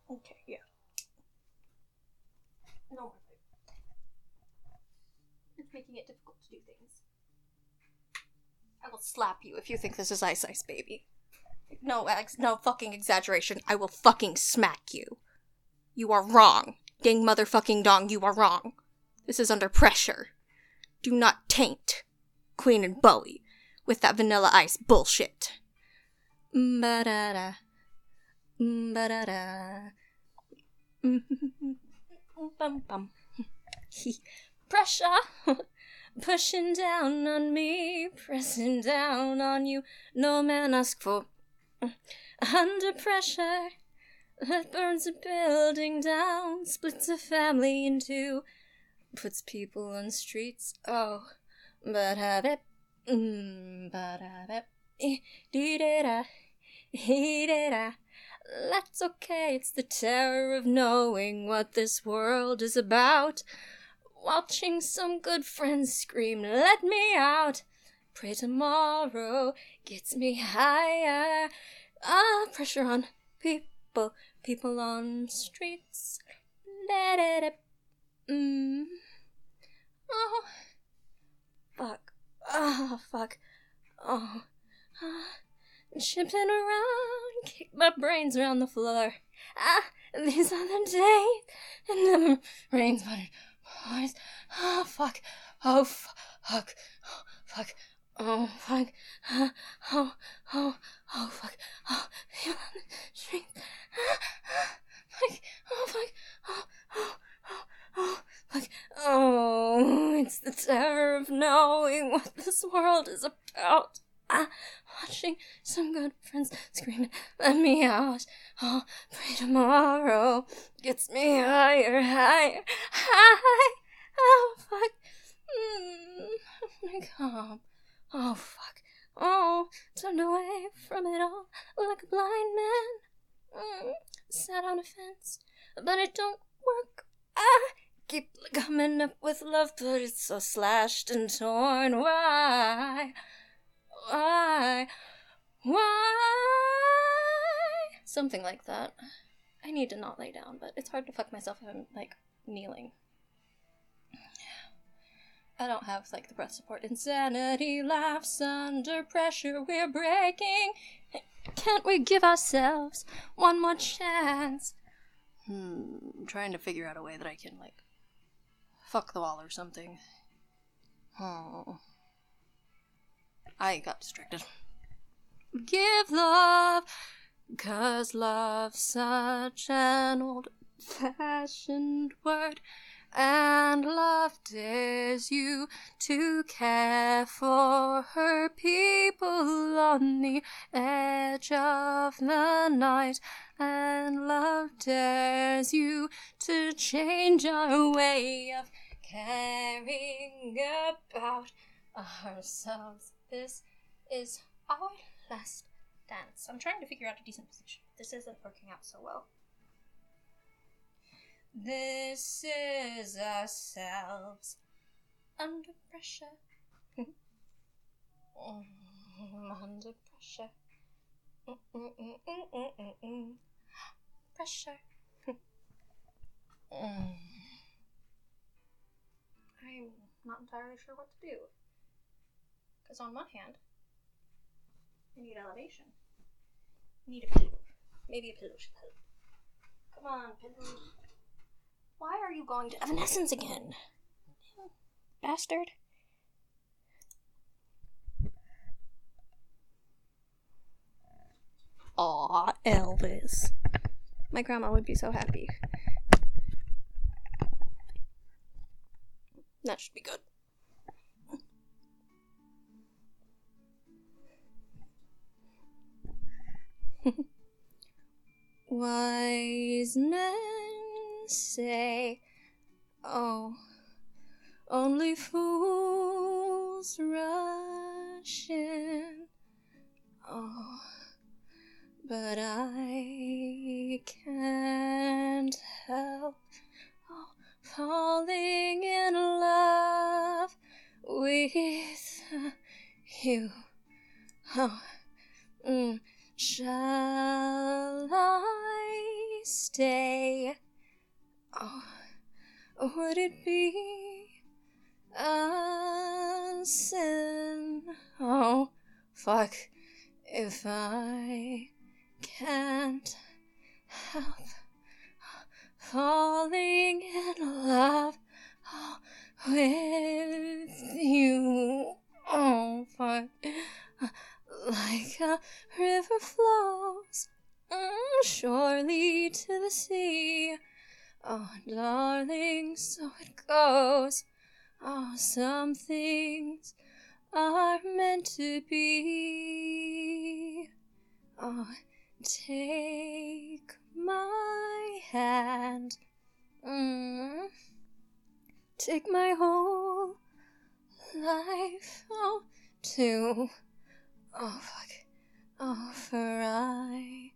Okay, yeah. No more. It's making it difficult to do things. I will slap you if you think this is Ice Ice Baby. No, ex- no fucking exaggeration. I will fucking smack you. You are wrong. Ding motherfucking dong, you are wrong. This is under pressure. Do not taint Queen and Bowie with that Vanilla Ice bullshit. Ba-da-da. Ba-da-da. Bum-bum. Pressure. Pushing down on me, pressing down on you. No man asked for. Under pressure that burns a building down, splits a family in two, puts people on streets. Oh, but have it. But have it. Dee-da-da. Dee-da-da. That's okay, it's the terror of knowing what this world is about. Watching some good friends scream, let me out. Pray tomorrow gets me higher. Ah, pressure on people, people on streets. Da-da-da. Mm. Oh, fuck. Oh, fuck. Oh. Ah. Chipping around, kick my brains around the floor. Ah, these are the days, and the rains, but it pours. Oh, fuck. Oh, fuck. Oh, fuck. Oh, fuck. Oh, oh, oh, oh, fuck. Oh, people on the street. Fuck. Oh, fuck. Oh, oh, oh, oh, fuck. Oh, it's the terror of knowing what this world is about. Ah, watching some good friends screaming, let me out. Oh, pray tomorrow gets me higher, higher, high. Oh, fuck. Mm, my God. Oh, fuck. Oh, turned away from it all like a blind man. Mm, sat on a fence, but it don't work. I keep coming up with love, but it's so slashed and torn. Why? Why? Why? Something like that. I need to not lay down, but it's hard to fuck myself if I'm, like, kneeling. I don't have, like, the breath support. Insanity laughs under pressure, we're breaking. Can't we give ourselves one more chance? Hmm, I'm trying to figure out a way that I can, like, fuck the wall or something. Oh. I got distracted. Give love, 'cause love's such an old-fashioned word, and love dares you to care for her people on the edge of the night, and love dares you to change our way of caring about ourselves. This is our last dance. I'm trying to figure out a decent position. This isn't working out so well. This is ourselves under pressure. Under pressure. Mm-mm-mm-mm-mm-mm. Pressure. mm. I'm not entirely sure what to do. Because on one hand, I need elevation. I need a pillow. Maybe a pillow should help. Come on, pillow. Why are you going to Evanescence again? Bastard. Aw, Elvis. My grandma would be so happy. That should be good. Wise men say, oh, only fools rush in. Oh, but I can't help oh, falling in love with you. Oh, mm. Shall I stay? Oh, would it be a sin? Oh, fuck, if I can't help falling in love with you. Oh, fuck. Like a river flows mm, surely to the sea. Oh, darling, so it goes. Oh, some things are meant to be. Oh, take my hand. Mm. Take my whole life, oh, too. Oh, fuck. Oh, for I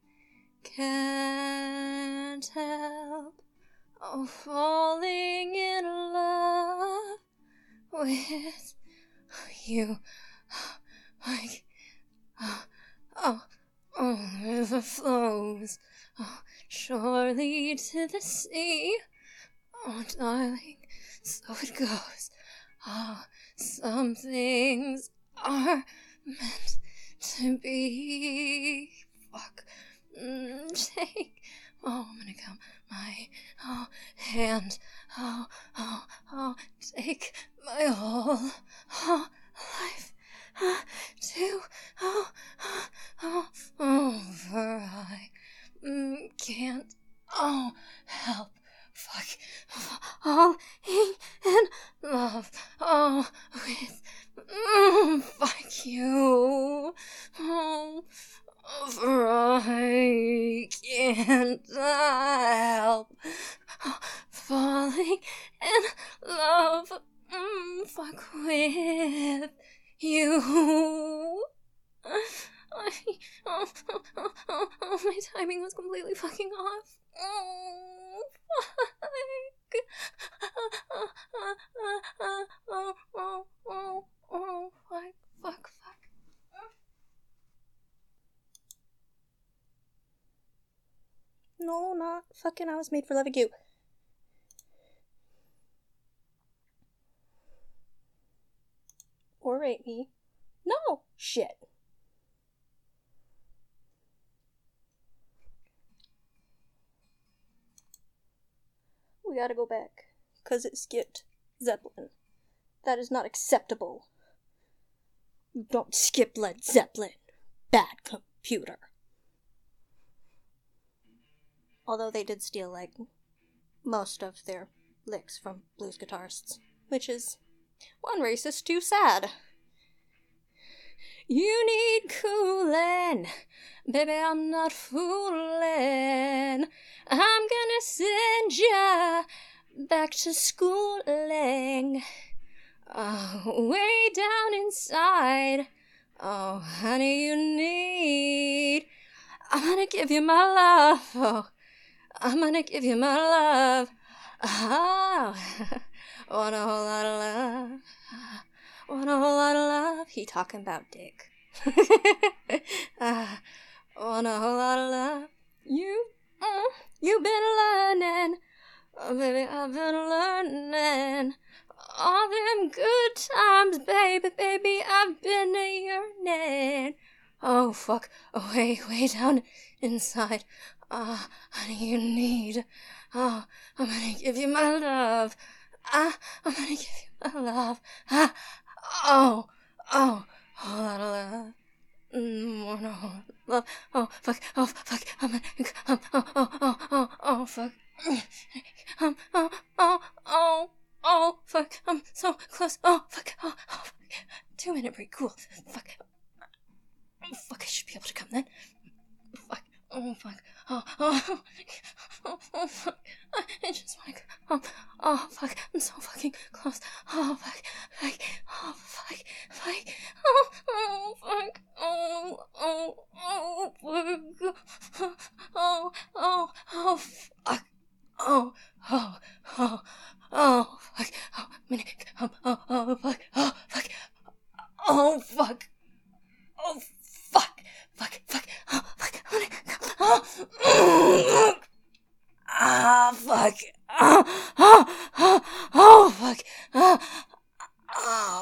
can't help, oh, falling in love with you. Like, oh, oh, oh, river flows, oh, surely to the sea. Oh, darling, so it goes. Oh, some things are meant to be. Fuck. Mm, take. Oh, I'm gonna come. My oh hand. Oh, oh, oh. Take my whole oh, life. Uh, to. Oh, oh, oh, oh. For I mm, can't. Oh, help. Fuck. Falling in love. Oh, with. Mm, fuck you. Oh, for I can't help falling in love. Mm, fuck with you. I, oh, oh, oh, oh, oh, my timing was completely fucking off. Oh, fuck. Oh, oh, oh, oh, oh, oh, oh, fuck, fuck, fuck. No, not fucking I was made for loving you. Or rape me. No! Shit. We gotta go back. Cause it skipped Zeppelin. That is not acceptable. You don't skip Led Zeppelin. Bad computer. Although they did steal, like, most of their licks from blues guitarists. Which is one racist too sad. You need coolin', baby, I'm not foolin'. I'm gonna send ya back to schooling. Oh, way down inside. Oh, honey, you need. I'm gonna give you my love. Oh, I'm gonna give you my love. Oh, want a whole lot of love. Want a whole lot of love. He talking about dick. uh, want a whole lot of love. You, mm, you been learning. Oh, baby, I've been learning. All them good times, baby, baby, I've been yearning. Oh, fuck. Oh, way, way down inside. Ah, oh, honey, you need. Oh, I'm gonna give you my love. Ah, I'm gonna give you my love. Ah, oh, oh, whole lot of love. Mm, one whole love. Oh, fuck. Oh, fuck. I'm gonna. Um, oh, oh, oh, oh, oh, fuck. Um, oh, oh, oh, oh, fuck. I'm so close. Oh, fuck. Oh, oh, fuck. Two minute break. Cool. Fuck. Oh, fuck. I should be able to come then. Fuck. Oh, fuck. Oh, oh, oh, oh, fuck. I just want to go. Oh, oh, fuck. I'm so fucking close. Oh, fuck. Fuck. Oh, fuck. Fuck. Oh, oh, fuck. Oh, oh, oh, fuck. Oh, oh, oh, fuck. Oh, oh, oh, oh, fuck. Oh, I'm gonna come. Oh, oh, fuck. Oh, fuck. Oh, fuck. Oh, fuck. Fuck, fuck. Oh, fuck. I'm gonna come. Oh, fuck.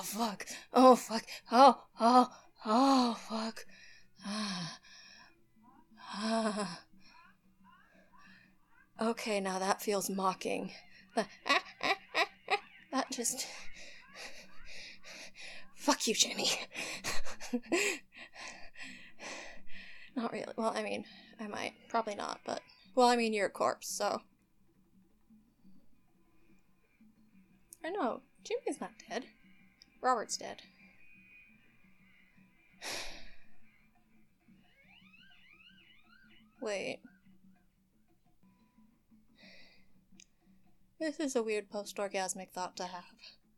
Oh, fuck. Oh, fuck. Oh, oh, oh, fuck. Ah. Ah. Okay, now that feels mocking. The, ah, ah, ah, ah, that just... Fuck you, Jimmy. Not really. Well, I mean, I might. Probably not, but... Well, I mean, you're a corpse, so... I know. Jimmy's not dead. Robert's dead. Wait. This is a weird post-orgasmic thought to have.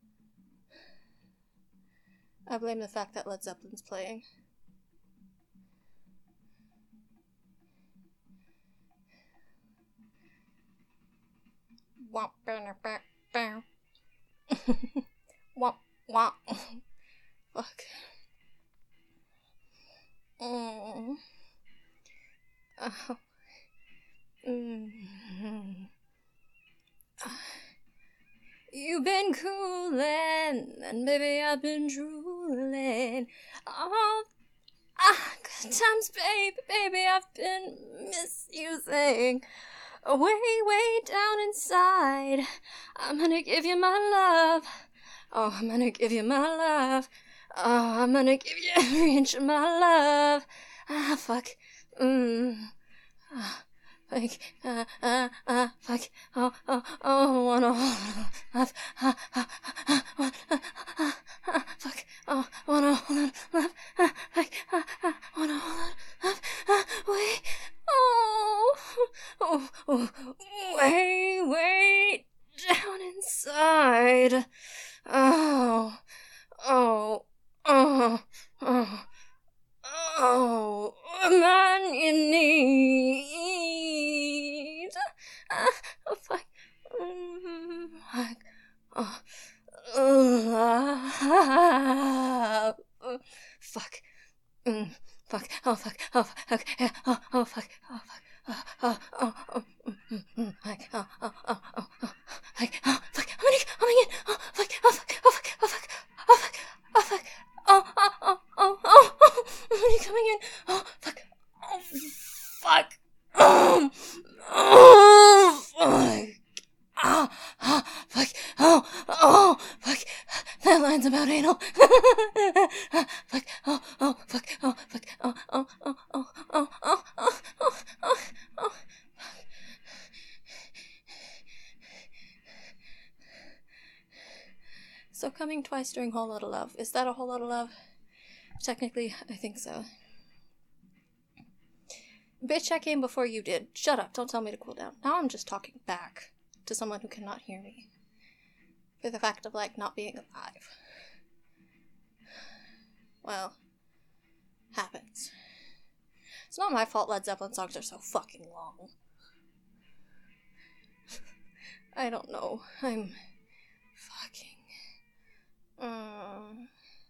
I blame the fact that Led Zeppelin's playing. Womp, bow, bow, bow. Womp, womp. Fuck. Mm. Oh. Mm. You've been coolin', and baby I've been drooling. Oh, ah, good times, baby, baby I've been misusing. Way, way down inside, I'm gonna give you my love. Oh, I'm gonna give you my love. Oh, I'm gonna give you every inch of my love. Ah, fuck. Mmm. Ah. Like, uh, uh, uh, fuck, oh, oh, oh, wanna hold on, uh, uh, uh, uh, uh, uh, fuck, oh, wanna hold on, love, uh, fuck, uh, uh, wanna hold on, love, uh, wait, oh, oh, oh, way, way down inside, oh, oh, oh, oh. Oh, man, you need. Uh, oh, fuck. Mm, fuck. Oh. Uh, fuck. Mm, fuck. Oh, fuck. Oh, fuck. Okay. Oh, oh, fuck. Oh, fuck. Oh, oh, oh, oh, mm, mm, fuck. Oh, oh, oh, oh, oh, fuck. Oh, fuck. I'm gonna, I'm gonna get. Oh, fuck. Oh, fuck. Oh, fuck. Oh, fuck. Oh, fuck. Oh, fuck. Oh, oh, oh, oh, oh, oh, when are you coming in? Oh, fuck. Oh, fuck. Oh, oh, fuck. Oh, oh, fuck. Oh, oh, fuck. That line's about anal. Fuck. Oh, oh, fuck. Oh, fuck. Oh, oh, oh, oh, oh, oh, oh, oh, oh, oh. So coming twice during Whole Lotta Love. Is that a whole lot of love? Technically, I think so. Bitch, I came before you did. Shut up, don't tell me to cool down. Now I'm just talking back to someone who cannot hear me. For the fact of, like, not being alive. Well, happens. It's not my fault Led Zeppelin songs are so fucking long. I don't know. I'm fucking... Um...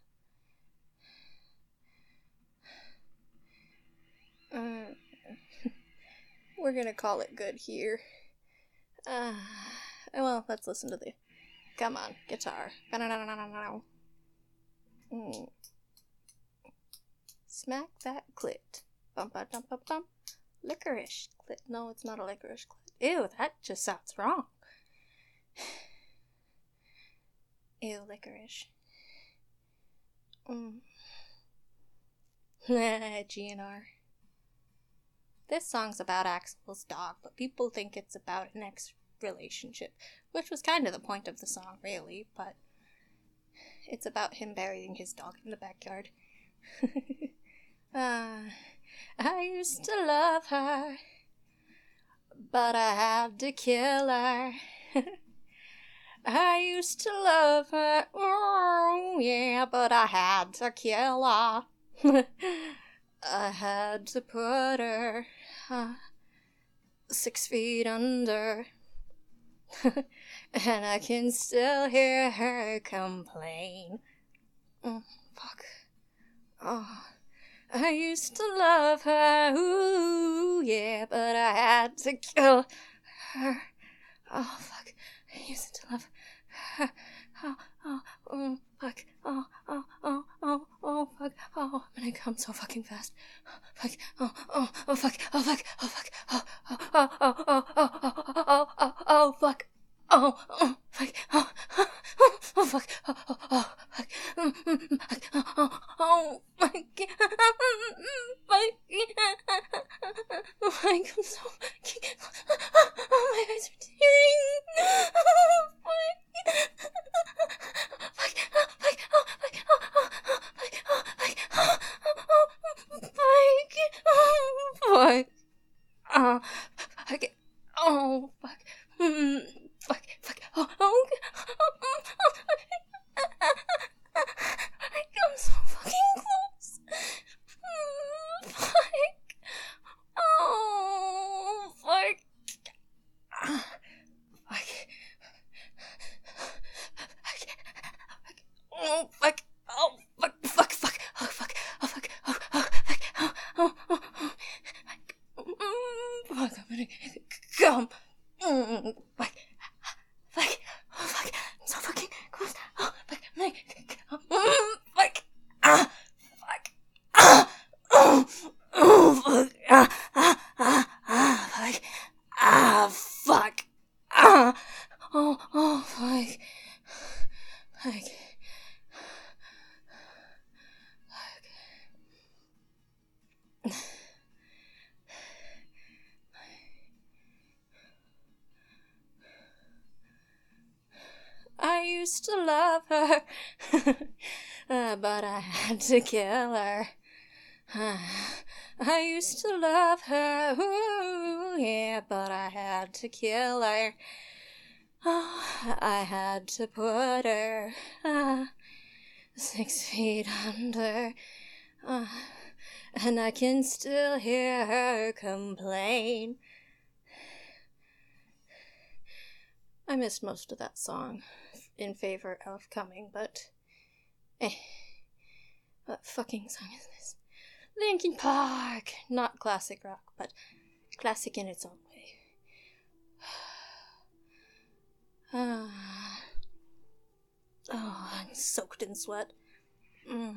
Uh, we're gonna call it good here. Uh, well, let's listen to the... Come on, guitar. Mm. Smack that clit. Bum ba dum bum bum. Licorice clit. No, it's not a licorice clit. Ew, that just sounds wrong. Ew, licorice. Mm. G N R. This song's about Axl's dog, but people think it's about an ex-relationship, which was kind of the point of the song, really, but it's about him burying his dog in the backyard. uh, I used to love her, but I had to kill her. I used to love her, oh yeah, but I had to kill her. I had to put her uh, six feet under, and I can still hear her complain. Mm, fuck. Oh, I used to love her, ooh, yeah, but I had to kill her. Oh, fuck. I used to love her. Oh, oh, oh, fuck. Oh, Oh, I'm gonna come so fucking fast. Fuck. Oh, oh, oh, fuck. Oh, fuck. Oh, fuck. Oh, oh, oh, oh, oh, oh, oh, oh, oh, oh, fuck. Oh, oh, fuck. Oh, oh, oh, fuck. Oh, oh, oh, fuck. Oh, oh, oh, my God. Oh, my God, I'm so fucking... Oh, my eyes are tearing. Oh, fuck. Fuck. Fuck. Oh, fuck. Oh, oh, oh, fuck. Oh, fuck. Oh, oh, oh, fuck. Oh, fuck. Oh, fuck. Oh, fuck. Mm, fuck. Fuck. Oh, oh, I'm so fucking close. Mm, fuck. Oh, fuck. Fuck. Oh, fuck. Oh, fuck. Fuck. Fuck. Oh, fuck. Oh, fuck. Oh, oh, fuck. Oh, oh, oh, oh. Mm, fuck. I'm gonna come. Mm, fuck. Fuck. Oh, fuck. I'm so fucking close. Oh, fuck. I'm gonna come. Mm, fuck. Ah. Fuck. Ah. Oh. Oh, fuck. Ah. Ah. Ah. Ah. Fuck. Ah. Fuck. Ah. Oh. Oh, fuck. Fuck. I used to love her, uh, but I had to kill her. Uh, I used to love her, ooh, yeah, but I had to kill her. Oh, I had to put her uh, six feet under, uh, and I can still hear her complain. I missed most of that song in favor of Coming, but eh, what fucking song is this? Linkin Park! Not classic rock, but classic in its own way. Ah. Oh, I'm soaked in sweat. Mm.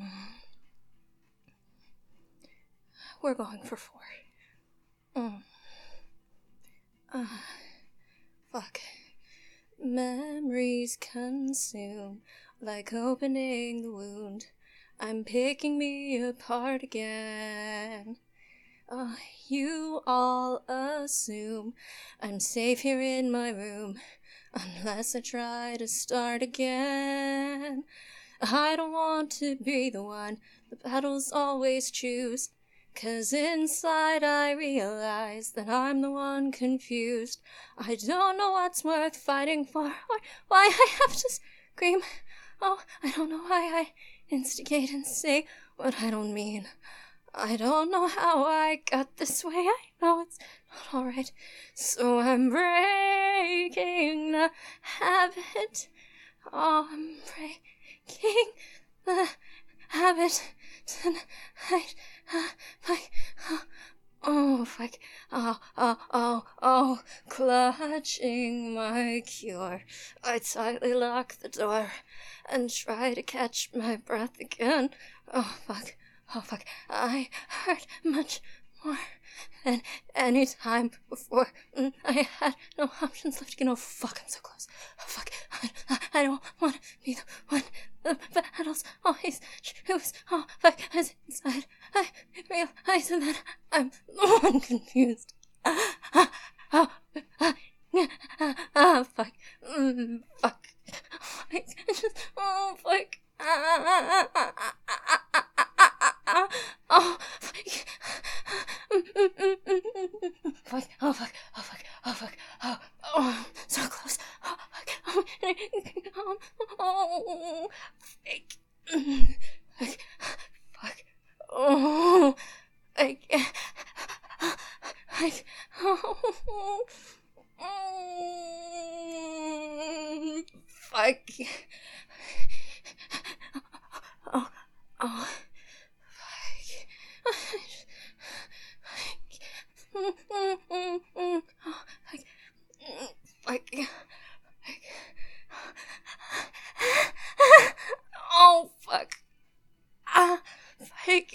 We're going for four. Mm. Ah. Fuck. Memories consume, like opening the wound. I'm picking me apart again. Oh, you all assume I'm safe here in my room, unless I try to start again. I don't want to be the one the battles always choose, 'cause inside I realize that I'm the one confused. I don't know what's worth fighting for, or why I have to scream. Oh, I don't know why I instigate and say what I don't mean. I don't know how I got this way. I know it's not alright. So I'm breaking the habit. Oh, I'm breaking the habit tonight. Uh, fuck. Oh, oh, fuck. Oh, oh, oh, oh. Clutching my cure, I tightly lock the door and try to catch my breath again. Oh, fuck. Oh, fuck. I hurt much more than any time before. I had no options left again. Oh, fuck. I'm so close. Oh, fuck. I, I, I don't want to be the one the battles always choose. Oh, fuck. As inside, I realize that I'm the one confused. Ah, oh, ah, ah, fuck. Mm, fuck. I just, oh, fuck. Ah, ah, ah, ah, ah, ah, oh, fuck. Fuck. Oh, fuck. Oh, fuck. Oh, fuck. Oh, oh, so close. Oh, fuck. Oh, oh, fuck. Fuck. Fuck. Oh, I can't. I, oh, oh, fuck. Oh, oh, fuck. Oh, fuck. Fuck. Oh, fuck. Ah, fuck. like...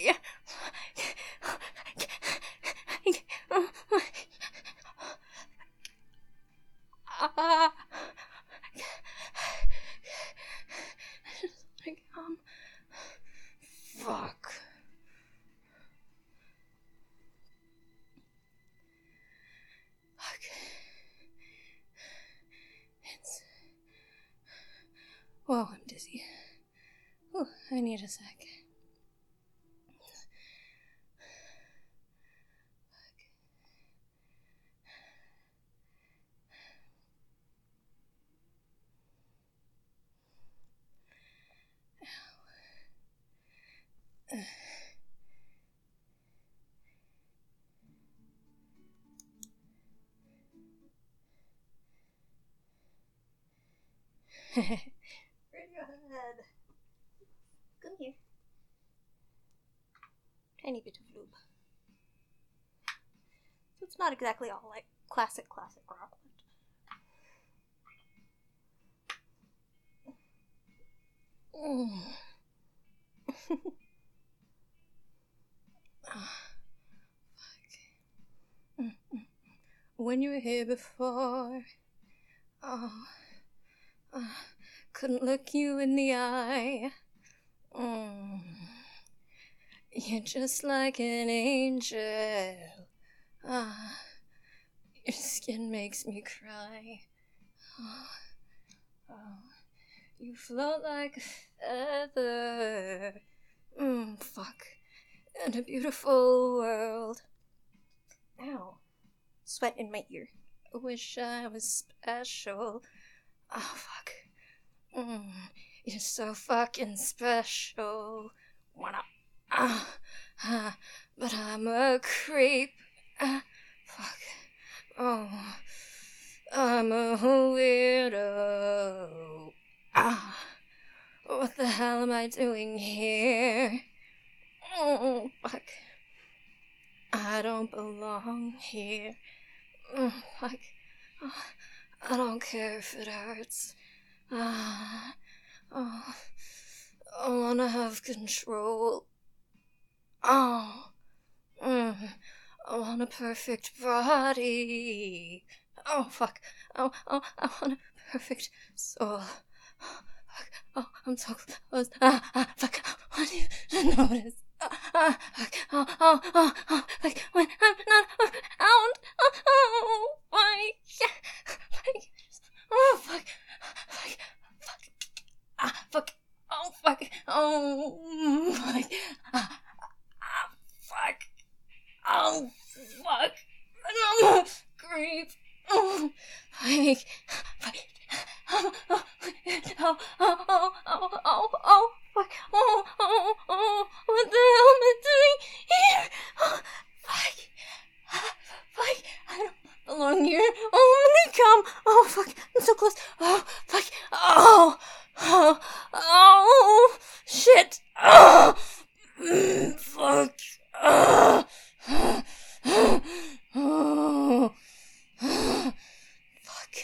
Ah... Like, um... Fuck. It's... Whoa, I'm dizzy. Ooh, I need a sec. Radiohead. Come here. Tiny bit of lube. So it's not exactly all like classic, classic rock. But... Mm. Oh, fuck. Mm-mm. When you were here before, oh, oh, couldn't look you in the eye. Mm. You're just like an angel. Ah, your skin makes me cry. Oh, oh, you float like a feather. Mm, fuck. In a beautiful world. Ow. Sweat in my ear. I wish I was special. Oh, fuck. Mm, you're so fucking special. Wanna... Uh, uh, but I'm a creep. Uh, fuck. Oh. I'm a weirdo. Ah. What the hell am I doing here? Oh, fuck. I don't belong here. Oh, fuck. Oh, I don't care if it hurts. Ah. Oh. I wanna have control. Oh. Mm. I want a perfect body. Oh, fuck. Oh, oh, I want a perfect soul. Fuck. Oh, I'm so close. Ah, ah, fuck. I want you to notice. Ah, ah, fuck. Oh, oh, oh, oh, fuck. When I'm not around. Oh, oh, fuck. Oh, fuck. Fuck. Fuck. Ah, fuck. Oh, fuck. Oh, fuck. Ah, ah, fuck. Oh, fuck. I'm a creep. Oh, fuck. Fuck. Oh, oh, oh, oh, oh, oh, oh, fuck. Oh, oh, oh, what the hell am I doing here? Oh, fuck. Fuck. I don't belong here. Oh, I'm gonna come. Oh, fuck. I'm so close. Oh, fuck. Oh, oh, oh, shit. Oh, mm, fuck. Oh, oh, oh, oh, fuck.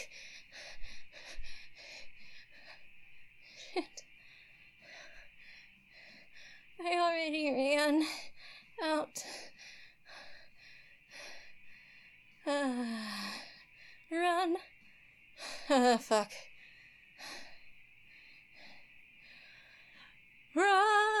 Shit. I already ran out. Uh, run. Uh, fuck. Run.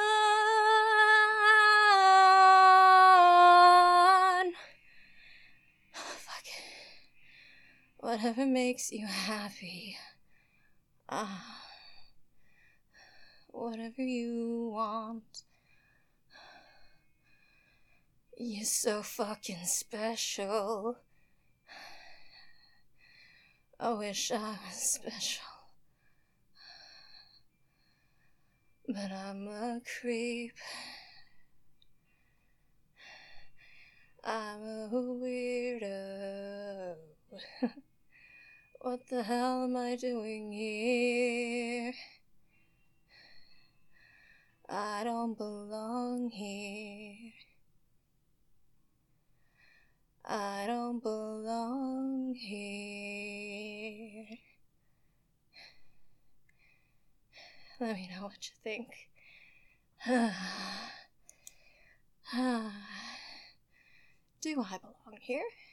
Fuck. Whatever makes you happy. Ah. Whatever you want. You're so fucking special. I wish I was special. But I'm a creep. I'm a weirdo. What the hell am I doing here? I don't belong here. I don't belong here. Let me know what you think. do I belong here?